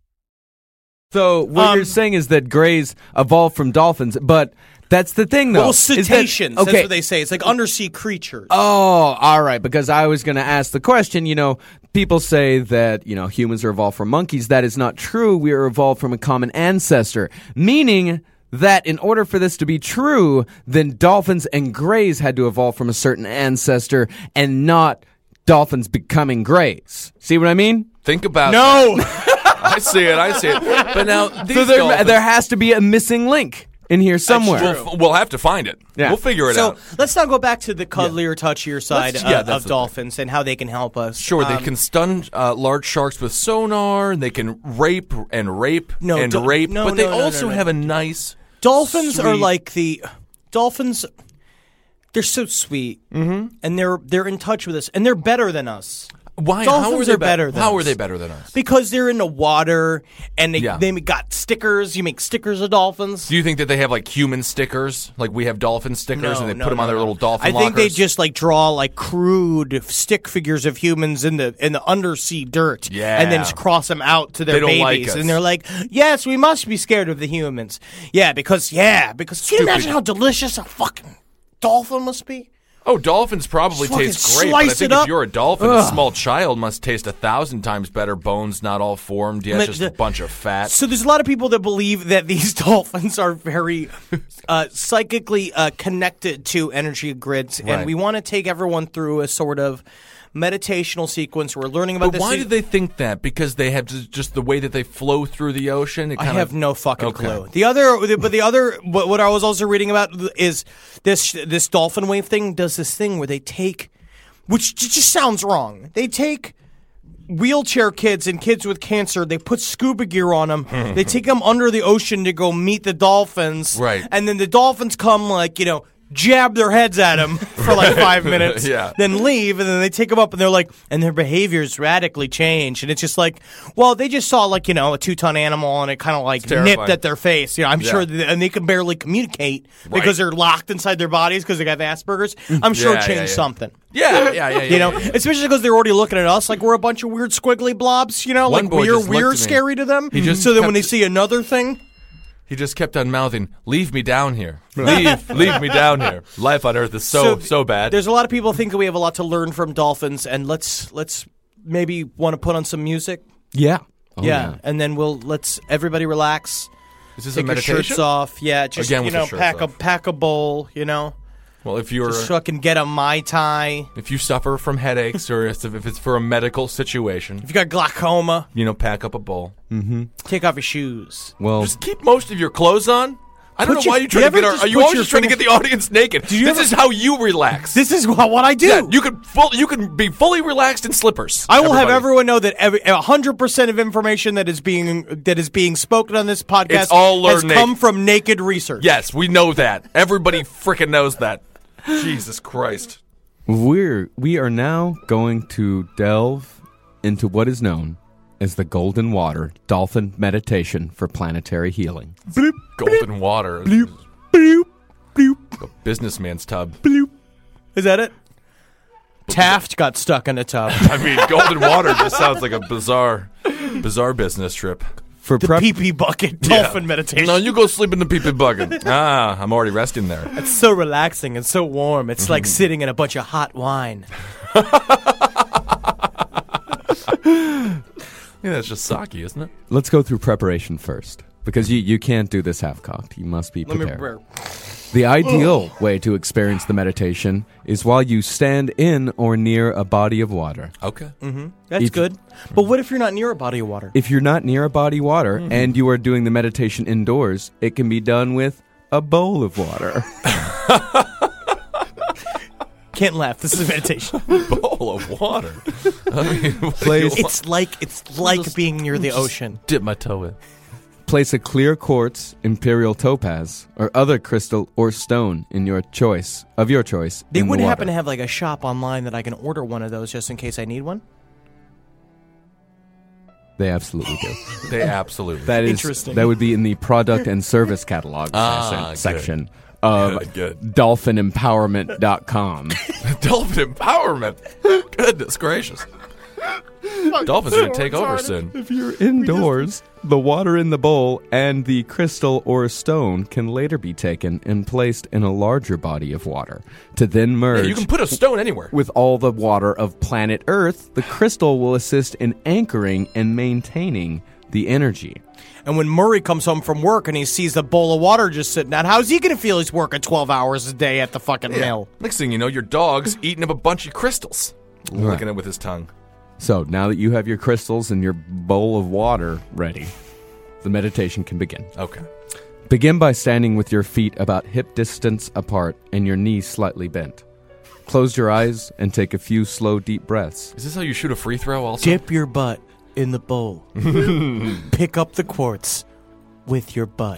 So what you're saying is that greys evolved from dolphins, but that's the thing, though. Well, cetaceans, that's what they say. It's like undersea creatures. Oh, all right, because I was going to ask the question, people say that, humans are evolved from monkeys. That is not true. We are evolved from a common ancestor, meaning that in order for this to be true, then dolphins and greys had to evolve from a certain ancestor and not dolphins becoming greys. See what I mean? Think about No! I see it. But now, these there has to be a missing link in here somewhere. We'll have to find it. Yeah. We'll figure it out. So let's now go back to the cuddlier, touchier side of dolphins and how they can help us. Sure, they can stun large sharks with sonar, and they can rape, but they also have a nice... Dolphins are like dolphins. They're so sweet, and they're in touch with us, and they're better than us. Why? Dolphins are better than us. How are they better than us? Because they're in the water, and they got stickers. You make stickers of dolphins. Do you think that they have like human stickers, like we have dolphin stickers, and they put them on their little dolphin lockers? I think they just like draw like crude stick figures of humans in the undersea dirt, and then just cross them out to their babies, like and they're like, "Yes, we must be scared of the humans." Because can you imagine how delicious a fucking dolphin must be? Oh, dolphins probably taste great, but I think if you're a dolphin, a small child must taste 1,000 times better. Bones not all formed yet, just a bunch of fat. So there's a lot of people that believe that these dolphins are very psychically connected to energy grids, and we want to take everyone through a sort of meditational sequence. We're learning about this. But why do they think that? Because they have just the way that they flow through the ocean? I have no fucking clue. What I was also reading about is this dolphin wave thing does this thing where they take, which just sounds wrong. They take wheelchair kids and kids with cancer, they put scuba gear on them, they take them under the ocean to go meet the dolphins, and then the dolphins come jab their heads at them for like 5 minutes, then leave, and then they take them up, and they're like, and their behaviors radically change, and it's just like, well, they just saw a 2-ton animal, and it kind of like nipped at their face. I'm sure, and they can barely communicate because they're locked inside their bodies because they got Asperger's. I'm sure it changed something. Especially because they're already looking at us like we're a bunch of weird squiggly blobs. Like we're scary to them. So then when they see another thing. He just kept on mouthing, "Leave me down here. Leave me down here. Life on Earth is so bad." There's a lot of people think that we have a lot to learn from dolphins, and let's maybe want to put on some music. Yeah. And then let's everybody relax. Is this take a meditation? Your shirts off. Yeah, just Again, pack a bowl. Well, if you're Just fucking get a Mai Tai. if you suffer from headaches or if it's for a medical situation, If you got glaucoma, pack up a bowl. take off your shoes. Well, Just keep most of your clothes on. I don't know why you try to get our. Are you always just trying to get the audience naked? This is how you relax. This is what I do. Yeah, you can be fully relaxed in slippers. I will have everyone know that 100% of information that is being spoken on this podcast It's all has learned come from naked research. Yes, we know that. Everybody freaking knows that. Jesus Christ. we are now going to delve into what is known as the Golden Water Dolphin Meditation for Planetary Healing. Bloop, golden water. Bloop, bloop, bloop. A businessman's tub. Bloop. Is that it? Taft got stuck in a tub. I mean, golden water just sounds like a bizarre business trip. For the pee-pee bucket dolphin meditation. No, you go sleep in the pee-pee bucket. I'm already resting there. It's so relaxing and so warm. It's like sitting in a bunch of hot wine. Yeah, that's just sake, isn't it? Let's go through preparation first, because you can't do this half-cocked. You must be prepared. Let me prepare. The ideal way to experience the meditation is while you stand in or near a body of water. Okay. That's good. But what if you're not near a body of water? If you're not near a body of water and you are doing the meditation indoors, it can be done with a bowl of water. Can't laugh. This is meditation. Bowl of water. I mean, It's like being near the ocean. Dip my toe in. Place a clear quartz, imperial topaz, or other crystal or stone in your choice. They in would the happen water. to have like a shop online that I can order one of those just in case I need one. They absolutely do. They absolutely. That is Interesting. That would be in the product and service catalog section of dolphinempowerment.com. Dolphin empowerment. Goodness gracious. Dolphins are going to take over soon. If you're indoors, the water in the bowl and the crystal or stone can later be taken and placed in a larger body of water to then merge. Yeah, you can put a stone anywhere. With all the water of planet Earth, the crystal will assist in anchoring and maintaining the energy. And when Murray comes home from work and he sees the bowl of water just sitting out, how's he going to feel he's working 12 hours a day at the fucking mill? Next thing you know, your dog's eating up a bunch of crystals. Licking it with his tongue. So now that you have your crystals and your bowl of water ready, the meditation can begin. Okay. Begin by standing with your feet about hip distance apart and your knees slightly bent. Close your eyes and take a few slow, deep breaths. Is this how you shoot a free throw also? Dip your butt in the bowl. Pick up the quartz with your butt.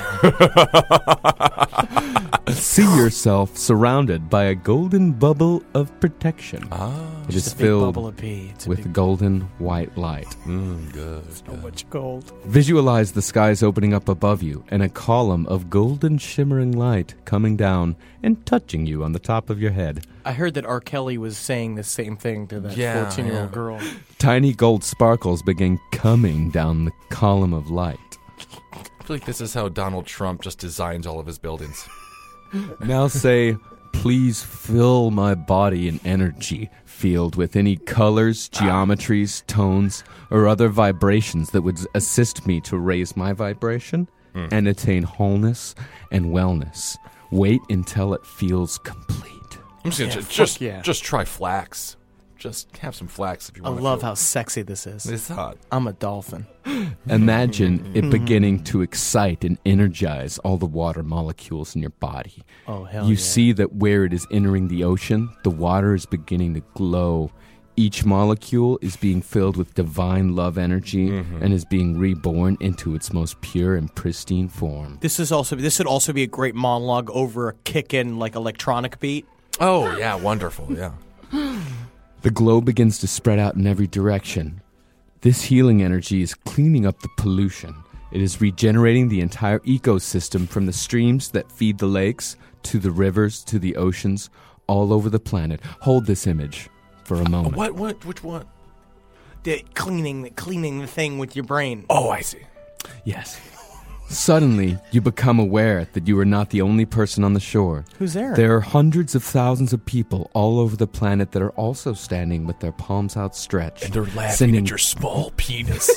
See yourself surrounded by a golden bubble of protection. It is Just a big filled bubble of pee. It's a with big- golden white light. Good. so much gold. Visualize the skies opening up above you and a column of golden shimmering light coming down and touching you on the top of your head. I heard that R. Kelly was saying the same thing to that 14-year-old girl. Tiny gold sparkles begin coming down the column of light. I feel like this is how Donald Trump just designs all of his buildings. Now say, please fill my body and energy field with any colors, geometries, tones, or other vibrations that would assist me to raise my vibration and attain wholeness and wellness. Wait until it feels complete. I'm just gonna just try flax. Just have some flax if you I want. love how sexy this is. It's hot. I'm a dolphin. Imagine it beginning to excite and energize all the water molecules in your body. Oh, hell You yeah. see that where it is entering the ocean, the water is beginning to glow. Each molecule is being filled with divine love energy and is being reborn into its most pure and pristine form. This would also be a great monologue over a kick-in like electronic beat. Oh yeah, wonderful. Yeah. The glow begins to spread out in every direction. This healing energy is cleaning up the pollution. It is regenerating the entire ecosystem from the streams that feed the lakes, to the rivers, to the oceans, all over the planet. Hold this image for a moment. What? Which one? The cleaning the thing with your brain. Oh, I see. Yes. Suddenly, you become aware that you are not the only person on the shore. Who's there? There are hundreds of thousands of people all over the planet that are also standing with their palms outstretched. And they're laughing sending at your small penis.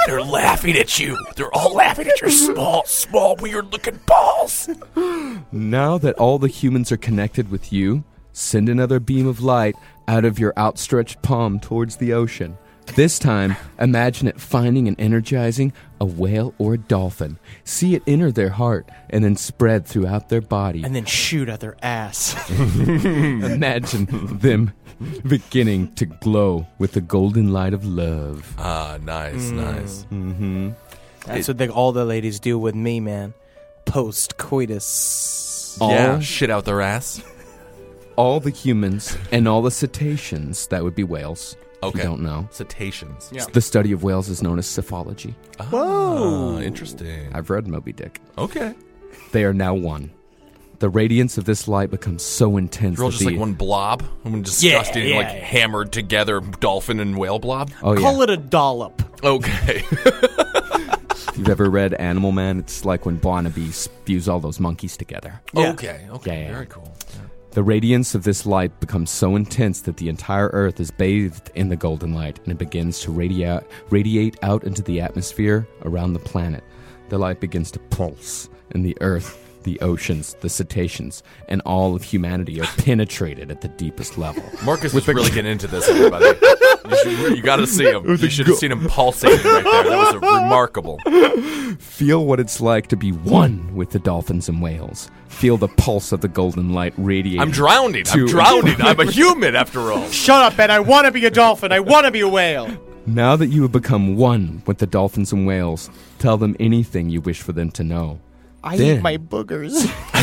They're laughing at you. They're all laughing at your small, weird-looking balls. Now that all the humans are connected with you, send another beam of light out of your outstretched palm towards the ocean. This time, imagine it finding and energizing a whale or a dolphin. See it enter their heart and then spread throughout their body. And then shoot at their ass. Imagine them beginning to glow with the golden light of love. Ah, nice. Mm-hmm. That's what all the ladies do with me, man. Post-coitus. Yeah, shit out their ass. All the humans and all the cetaceans, that would be whales. Okay. If you don't know. Cetaceans. Yeah. The study of whales is known as cephalogy. Whoa. Interesting. I've read Moby Dick. Okay. They are now one. The radiance of this light becomes so intense. They're all just like one blob, one disgusting, hammered together dolphin and whale blob. Oh, Call it a dollop. Okay. You've ever read Animal Man? It's like when Barnaby spews all those monkeys together. Yeah. Okay. Yeah. Very cool. Yeah. The radiance of this light becomes so intense that the entire Earth is bathed in the golden light, and it begins to radiate out into the atmosphere around the planet. The light begins to pulse, and the Earth, the oceans, the cetaceans, and all of humanity are penetrated at the deepest level. Marcus is really getting into this, everybody. You got to see him. You should have seen him pulsating right there. That was remarkable. Feel what it's like to be one with the dolphins and whales. Feel the pulse of the golden light radiating. I'm drowning. I'm a human, after all. Shut up, Ben. I want to be a dolphin. I want to be a whale. Now that you have become one with the dolphins and whales, tell them anything you wish for them to know. I eat my boogers.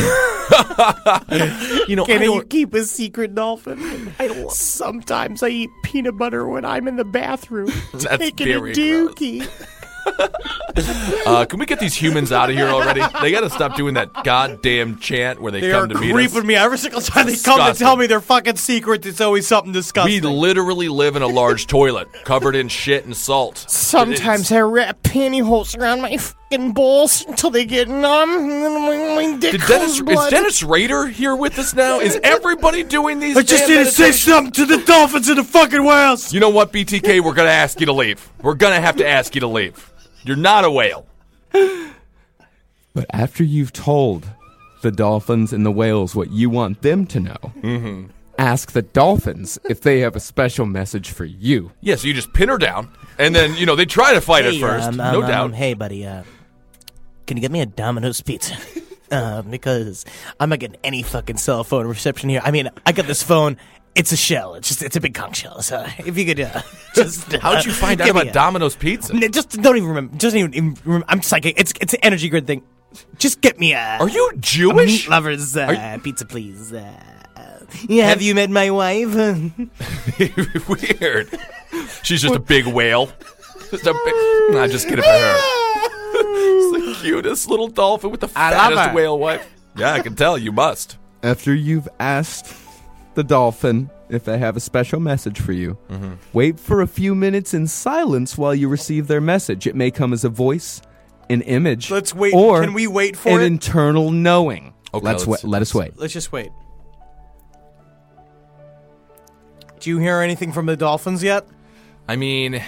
Can you keep a secret, dolphin? Sometimes I eat peanut butter when I'm in the bathroom. That's taking very a dookie. Can we get these humans out of here already? They got to stop doing that goddamn chant where they come to meet us. They're creeping me every single time they come to tell me their fucking secret. It's always something disgusting. We literally live in a large toilet covered in shit and salt. Sometimes I wrap pantyhose around my fucking balls until they get numb, and then my dick comes blood. Is Dennis Rader here with us now? Is everybody doing these? I just need to say something to the dolphins and the fucking whales. You know what, BTK? We're gonna ask you to leave. We're gonna have to ask you to leave. You're not a whale. But after you've told the dolphins and the whales what you want them to know, ask the dolphins if they have a special message for you. Yeah, so you just pin her down, and then, they try to fight at first, no doubt. Hey, buddy, can you get me a Domino's pizza? Because I'm not getting any fucking cell phone reception here. I mean, I got this phone. It's a shell. It's a big conch shell. So if you could just how'd you find out about Domino's Pizza? Just don't even remember. Just even remember. I'm psychic. It's an energy grid thing. Just get me a. Are you Jewish? Meat lovers pizza, please. Have you met my wife? Weird. She's just a big whale. Just get it for her. It's the cutest little dolphin with the fattest whale wife. Yeah, I can tell. You must. After you've asked the dolphin if they have a special message for you, wait for a few minutes in silence while you receive their message. It may come as a voice, an image, let's wait. Or can we wait for an it? internal knowing. Okay, let us wait. Let's just wait. Do you hear anything from the dolphins yet? I mean,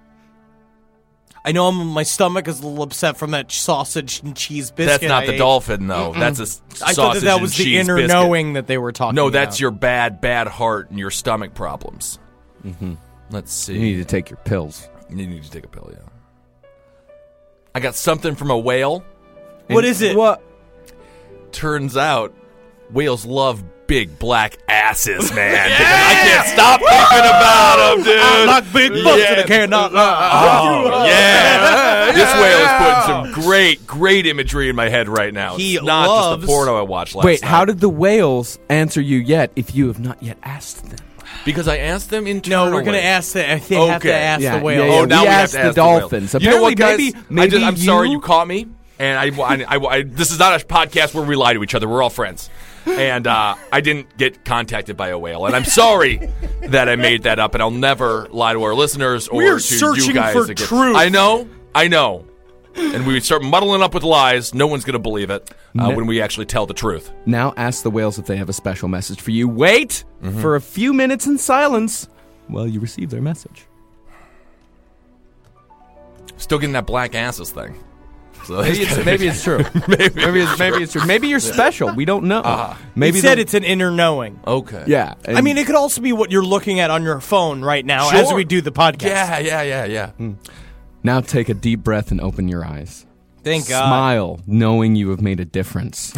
I know my stomach is a little upset from that sausage and cheese biscuit. That's not the dolphin, though. That's a sausage I thought that was the inner biscuit. knowing that they were talking about. No, that's your bad heart and your stomach problems. Let's see. You need to take your pills. You need to take a pill, yeah. I got something from a whale. What is it? What? Turns out, whales love big black asses, man. I can't stop thinking about them, dude. I like big butts and I cannot lie. Oh, yeah. This whale is putting some great imagery in my head right now. It's not just the porno I watched last night. Wait, how did the whales answer you yet if you have not yet asked them? Because I asked them internally. No, we're going to ask the. I think have to ask the whale. Yeah, Oh, now we have asked to ask the dolphins. You know what, guys? Maybe I'm sorry you caught me. And I this is not a podcast where we lie to each other. We're all friends. And I didn't get contacted by a whale. And I'm sorry that I made that up. And I'll never lie to our listeners or We're to searching you guys for again. truth. I know. And we start muddling up with lies. No one's going to believe it when we actually tell the truth. Now ask the whales if they have a special message for you. Wait for a few minutes in silence while you receive their message. Still getting that black asses thing. So Maybe it's true. maybe it's true. Maybe you're special. We don't know. Maybe He said it's an inner knowing. Okay. Yeah. I mean, it could also be what you're looking at on your phone right now Sure. as we do the podcast. Yeah. Now take a deep breath and open your eyes. Thank God. Smile, knowing you have made a difference.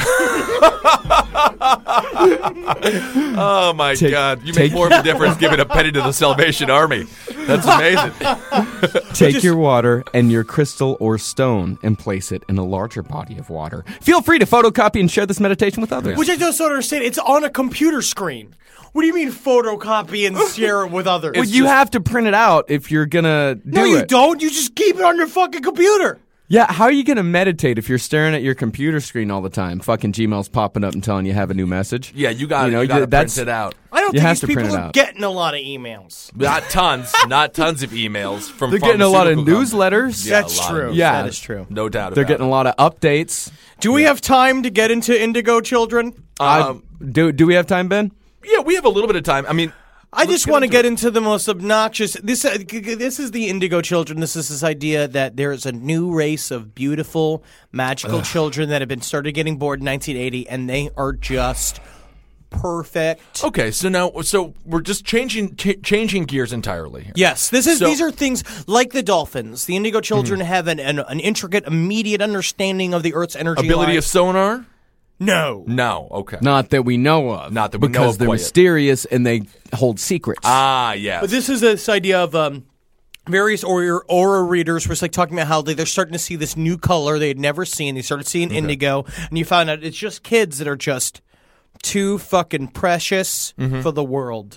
Oh, my God. You make more of a difference giving a penny to the Salvation Army. That's amazing. Take your water and your crystal or stone and place it in a larger body of water. Feel free to photocopy and share this meditation with others. Which I just don't understand. It's on a computer screen. What do you mean photocopy and share it with others? Well, you have to print it out if you're going to do it. No, you don't. You just keep it on your fucking computer. Yeah, how are you going to meditate if you're staring at your computer screen all the time? Fucking Gmail's popping up and telling you have a new message. Yeah, you got to print it out. I don't You think have these to print people it are out. getting a lot of emails. Not tons of emails from They're getting a lot of pharmaceutical companies. newsletters. Yeah, That's a lot true. of Yeah. That is true. No doubt about They're getting a lot of updates. Do we have time to get into Indigo Children? Do we have time, Ben? Yeah, we have a little bit of time. I mean, I just get want to into get it. into the most obnoxious. This is the Indigo Children. This is this idea that there is a new race of beautiful, magical children that have been started getting bored in 1980, and they are just perfect. Okay, so we're just changing gears entirely here. Yes, these are things like the dolphins. The Indigo Children Mm-hmm. have an intricate, immediate understanding of the Earth's energy. Ability of lines. sonar? No. Okay. Not that we know of. Not that we know because of they're quite yet. mysterious and they hold secrets. Yes. But this is this idea of various aura readers was like talking about how they're starting to see this new color they had never seen. They started seeing indigo, and you find out it's just kids that are just too fucking precious for the world.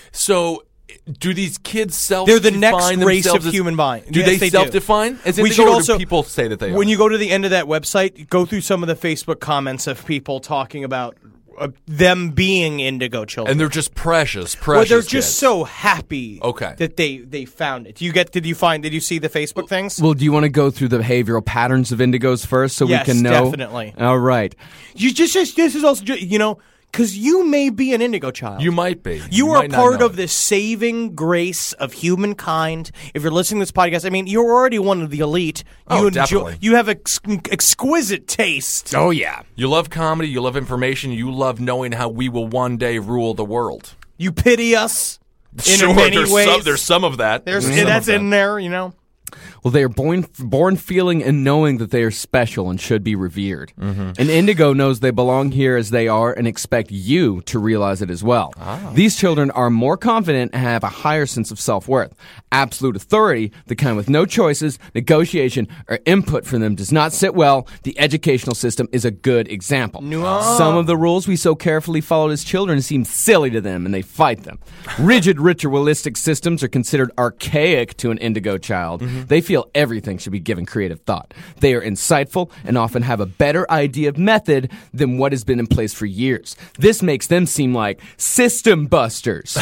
So, do these kids They're self-define the next race of themselves as- human being. Do Yes, they self-define? As We indigo, should or also do people say that they are? When you go to the end of that website, go through some of the Facebook comments of people talking about them being indigo children. And they're just precious well, they're kids. just so happy Okay. that they found it. Did you see the Facebook things? Well, do you want to go through the behavioral patterns of indigos first so Yes, we can know? definitely. All right. This is also, because you may be an indigo child. You might be. You are might not part know of the saving grace of humankind. If you're listening to this podcast, I mean, you're already one of the elite. Oh, definitely. You have exquisite taste. Oh, yeah. You love comedy. You love information. You love knowing how we will one day rule the world. You pity us in Sure, many there's ways. There's some of that. There's some that's of that. in there, Well, they are born feeling and knowing that they are special and should be revered. Mm-hmm. And indigo knows they belong here as they are and expect you to realize it as well. These children are more confident and have a higher sense of self-worth. Absolute authority, the kind with no choices, negotiation, or input from them does not sit well. The educational system is a good example. Some of the rules we so carefully followed as children seem silly to them, and they fight them. Rigid ritualistic systems are considered archaic to an indigo child. They feel everything should be given creative thought. They are insightful and often have a better idea of method than what has been in place for years. This makes them seem like system busters.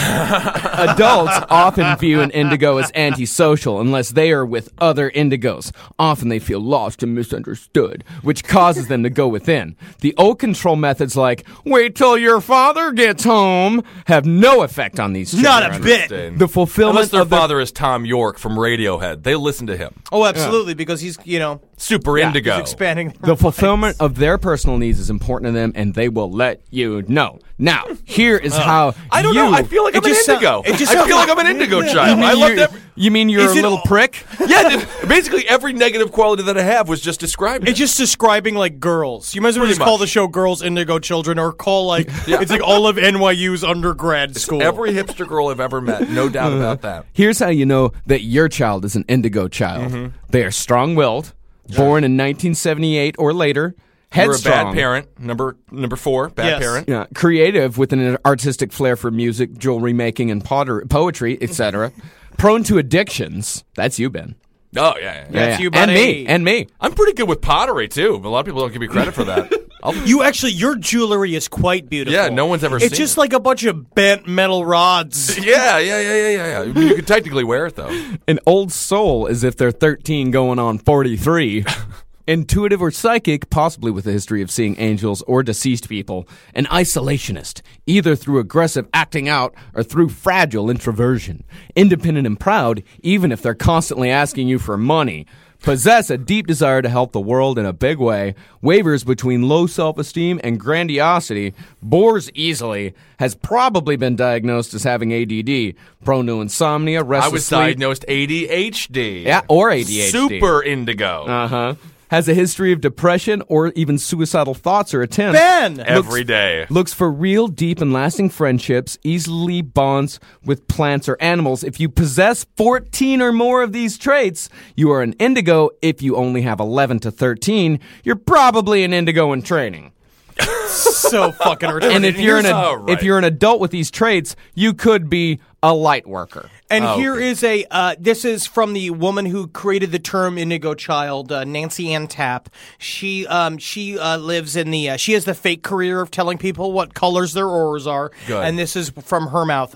Adults often view an indigo as antisocial unless they are with other indigos. Often they feel lost and misunderstood, which causes them to go within. The old control methods like, wait till your father gets home, have no effect on these children. Not a bit. The fulfillment Unless their of their father is Tom York from Radiohead. They listen to him. Oh, absolutely, because he's, Super indigo. he's expanding. The fulfillment of their personal needs is important to them, and they will let you know. Now, here is how I don't know. I feel like I'm an indigo. I feel like I'm an indigo child. I love that. You mean you're Is a it little all- prick? Yeah, basically every negative quality that I have was just described. It's just describing like girls. You might as well Pretty just call much. the show "Girls Indigo Children" or call it's like all of NYU's undergrad school. Every hipster girl I've ever met, no doubt about that. Here's how you know that your child is an indigo child. They are strong-willed, born in 1978 or later, You're a headstrong. bad parent. Number 4, bad Yes. parent. Yeah, creative with an artistic flair for music, jewelry making, and poetry, etc. Prone to addictions. That's you, Ben. Oh yeah. That's you, and buddy. me. I'm pretty good with pottery too. But a lot of people don't give me credit for that. Your jewelry is quite beautiful. Yeah, no one's ever seen It's just it. like a bunch of bent metal rods. Yeah. You could technically wear it though. An old soul as if they're 13 going on 43. Intuitive or psychic, possibly with a history of seeing angels or deceased people. An isolationist, either through aggressive acting out or through fragile introversion. Independent and proud, even if they're constantly asking you for money. possess a deep desire to help the world in a big way, wavers between low self-esteem and grandiosity, bores easily, has probably been diagnosed as having ADD, prone to insomnia, restless I was sleep. diagnosed ADHD. Yeah, or ADHD. Super indigo. Uh-huh. Has a history of depression or even suicidal thoughts or attempts. Ben! Every day. Looks for real, deep, and lasting friendships, easily bonds with plants or animals. If you possess 14 or more of these traits, you are an indigo. If you only have 11 to 13, you're probably an indigo in training. So fucking retarded. And if you're an adult with these traits, you could be a light worker. And here is this is from the woman who created the term indigo child, Nancy Ann Tapp. She lives in she has the fake career of telling people what colors their auras are. Good. And this is from her mouth.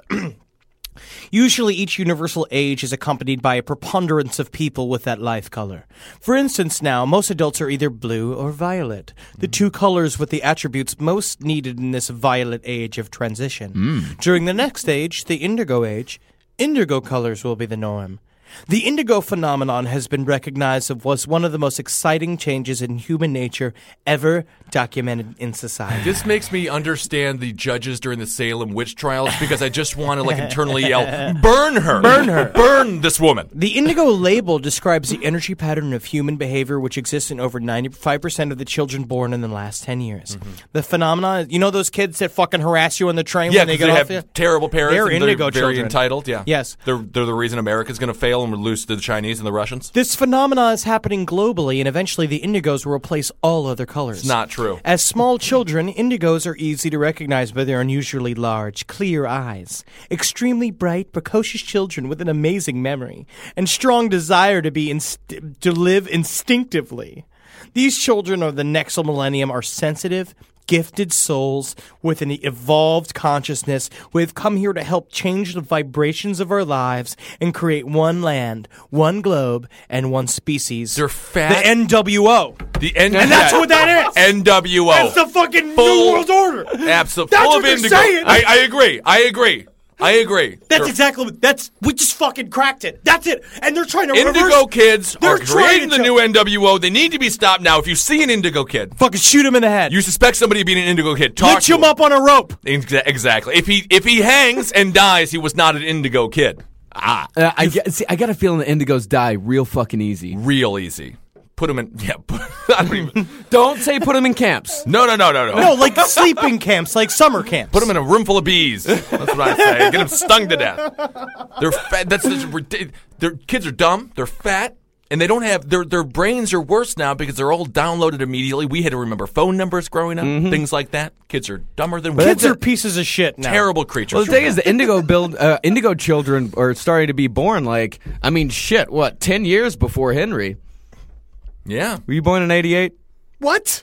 Usually each universal age is accompanied by a preponderance of people with that life color. For instance now, most adults are either blue or violet, the two colors with the attributes most needed in this violet age of transition. During the next age, the indigo age, indigo colors will be the norm. The indigo phenomenon has been recognized as one of the most exciting changes in human nature ever documented in society. This makes me understand the judges during the Salem witch trials because I just want to internally yell, burn her! Burn her! Burn this woman! The indigo label describes the energy pattern of human behavior which exists in over 95% of the children born in the last 10 years. The phenomenon, you know those kids that fucking harass you on the train when they get off? Have terrible parents. They're and indigo very children. entitled, yeah. Yes. They're the reason America's going to fail and we're loose to the Chinese and the Russians. This phenomenon is happening globally, and eventually the indigos will replace all other colors. It's not true. As small children, indigos are easy to recognize by their unusually large, clear eyes. Extremely bright, precocious children with an amazing memory and strong desire to live instinctively. These children of the next millennium are sensitive, gifted souls with an evolved consciousness who have come here to help change the vibrations of our lives and create one land, one globe, and one species. They're fat. The NWO. And that's what that is. NWO. That's the fucking New World Order. Absolutely. That's Full what of they're indigo. saying. I agree. That's exactly what we just fucking cracked it. That's it. And they're trying to Indigo kids They're are creating the trying to- new NWO. They need to be stopped now. If you see an indigo kid, fucking shoot him in the head. You suspect somebody of being an indigo kid, talk Lynch to him up on a rope. Exactly. If he hangs and dies, he was not an indigo kid. I got a feeling the indigos die real fucking easy. Real easy. Put him in. Yeah. I don't even. Don't say put them in camps. No. No, like sleeping camps, like summer camps. Put them in a room full of bees. That's what I say. Get them stung to death. They're fat. Their kids are dumb. They're fat. And they don't have their brains are worse now because they're all downloaded immediately. We had to remember phone numbers growing up, things like that. Kids are dumber than we. Kids are pieces of shit now. Terrible creatures. Well, the thing is, the indigo children are starting to be born. 10 years before Henry? Yeah. Were you born in 88? What?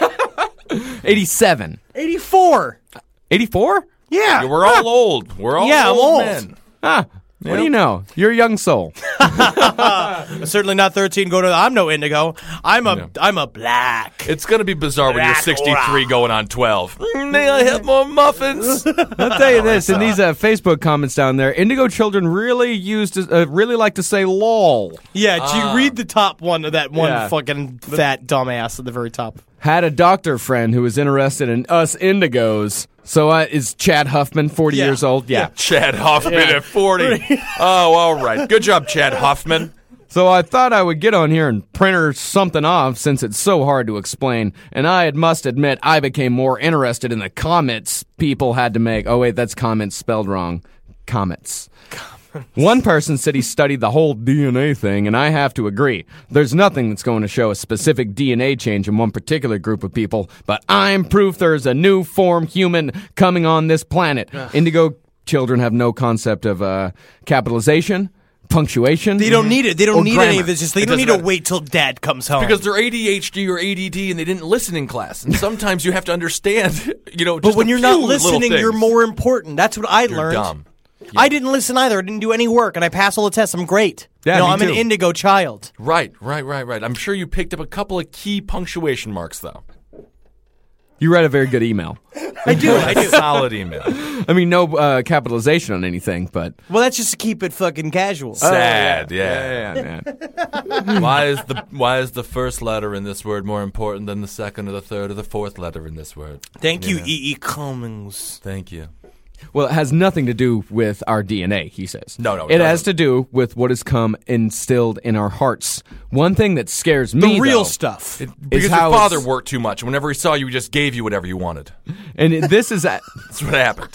87. 84. 84? Yeah. We're all old. We're all I'm old old. men. What do you know? You're a young soul. Certainly not 13. I'm no indigo. I'm a black. It's going to be bizarre when you're Black 63 aura. going on 12. May I have more muffins? I'll tell you this, in these Facebook comments down there, indigo children really really like to say lol. Yeah, you read the top one of that one Yeah. fucking fat dumbass at the very top. Had a doctor friend who was interested in us indigos. So is Chad Huffman 40 Yeah. years old? Yeah. Chad Hoffman at 40. Oh, all right. Good job, Chad Huffman. So I thought I would get on here and print her something off since it's so hard to explain. And I must admit, I became more interested in the comments people had to make. Oh, wait, that's comments spelled wrong. Comments. One person said he studied the whole DNA thing, and I have to agree. There's nothing that's going to show a specific DNA change in one particular group of people, but I'm proof there's a new form human coming on this planet. Indigo children have no concept of capitalization, punctuation. They don't need it. They or don't need any grammar. of this. They It don't need doesn't to matter. wait till dad comes home. Because they're ADHD or ADD and they didn't listen in class. And sometimes you have to understand, but when you're not listening, you're more. more important. That's what I learned. Dumb. I didn't listen either. I didn't do any work, and I passed all the tests. I'm great. Yeah, me I'm an too. indigo child. Right. I'm sure you picked up a couple of key punctuation marks, though. You write a very good email. I do. Solid email. I mean, no capitalization on anything, but Well, that's just to keep it fucking casual. Sad, yeah. Why is the first letter in this word more important than the second or the third or the fourth letter in this word? Thank you, E.E. Cummings. Thank you. Well, it has nothing to do with our DNA, he says. No, it has to do with what has come instilled in our hearts. One thing that scares me, The real though, stuff. Because your how father it's- worked too much. Whenever he saw you, he just gave you whatever you wanted. and this is That's what happened.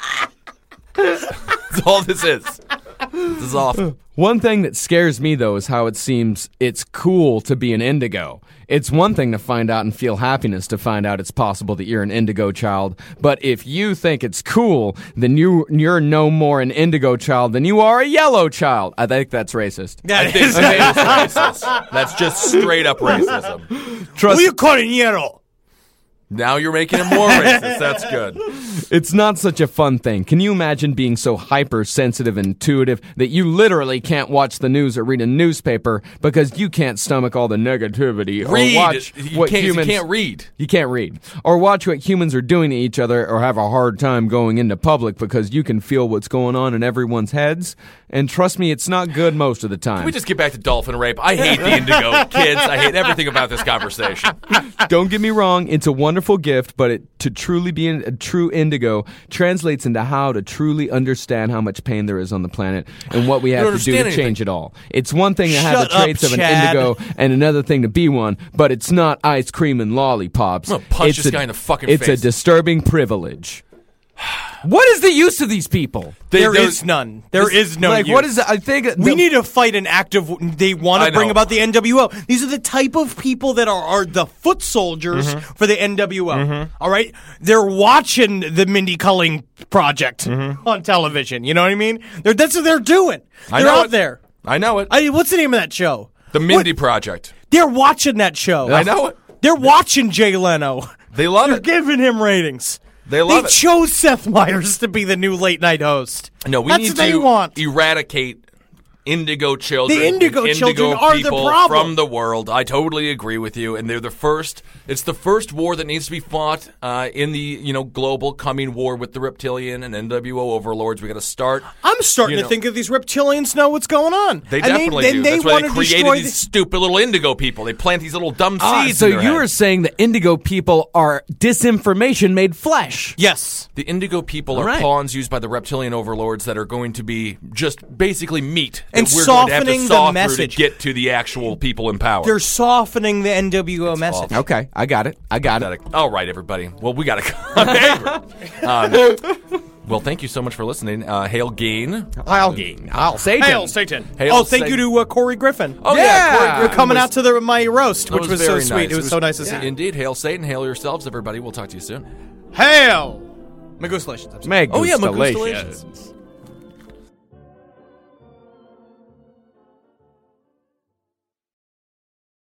That's all this is. This is awful. one thing that scares me, though, is how it seems it's cool to be an indigo. It's one thing to find out and feel happiness to find out it's possible that you're an indigo child. But if you think it's cool, then you're no more an indigo child than you are a yellow child. I think that's racist. I think that is racist. That's just straight up racism. Trust you calling yellow? Now you're making it more racist. That's good. It's not such a fun thing. Can you imagine being so hypersensitive and intuitive that you literally can't watch the news or read a newspaper because you can't stomach all the negativity Read. or watch what humans... You can't read. You can't read. Or watch what humans are doing to each other or have a hard time going into public because you can feel what's going on in everyone's heads. And trust me, it's not good most of the time. Can we just get back to dolphin rape? I hate the indigo kids. I hate everything about this conversation. Don't get me wrong, it's a wonderful gift, but to truly be a true indigo translates into how to truly understand how much pain there is on the planet and what we have to do to change it all. It's one thing to have the traits of an indigo and another thing to be one, but it's not ice cream and lollipops. I'm gonna punch this guy in the fucking face. It's a disturbing privilege. What is the use of these people? There is none. There is no use. What is it? I think we need to fight an active. They want to bring about the NWO. These are the type of people that are the foot soldiers for the NWO. All right, they're watching the Mindy Kaling project on television. You know what I mean? That's what they're doing. They're out there. I know it. What's the name of that show? The Mindy Project. They're watching that show. I know it. They're watching Jay Leno. They love They're giving him ratings. They love it. They chose Seth Meyers to be the new late night host. No, we That's need what they to want. eradicate indigo children. The indigo children are the people problem. from the world. I totally agree with you, and they're the first. It's the first war that needs to be fought in the global coming war with the reptilian and NWO overlords. We got to start. I'm starting to think that these reptilians know what's going on. They definitely do. That's why they created destroy these stupid little indigo people. They plant these little dumb seeds. So in their you head. are saying the indigo people are disinformation made flesh? Yes. The indigo people All are right. pawns used by the reptilian overlords that are going to be just basically meat. And that we're going to have to softening the saw through message. to get to the actual people in power. They're softening the NWO message. Okay, I got it. All right, everybody. Well, we got to come. Well, thank you so much for listening. Hail Gain. Hail Satan. Hail Satan. Hail thank Satan. you to Corey Griffin. Oh, yeah. Corey You're Griffin coming was- out to my roast, That which was so very sweet. nice. It was so nice to see. Indeed. Hail Satan. Hail yourselves, everybody. We'll talk to you soon. Hail! Megustalations. Meg Oh, yeah, Megustalations. Megustalations.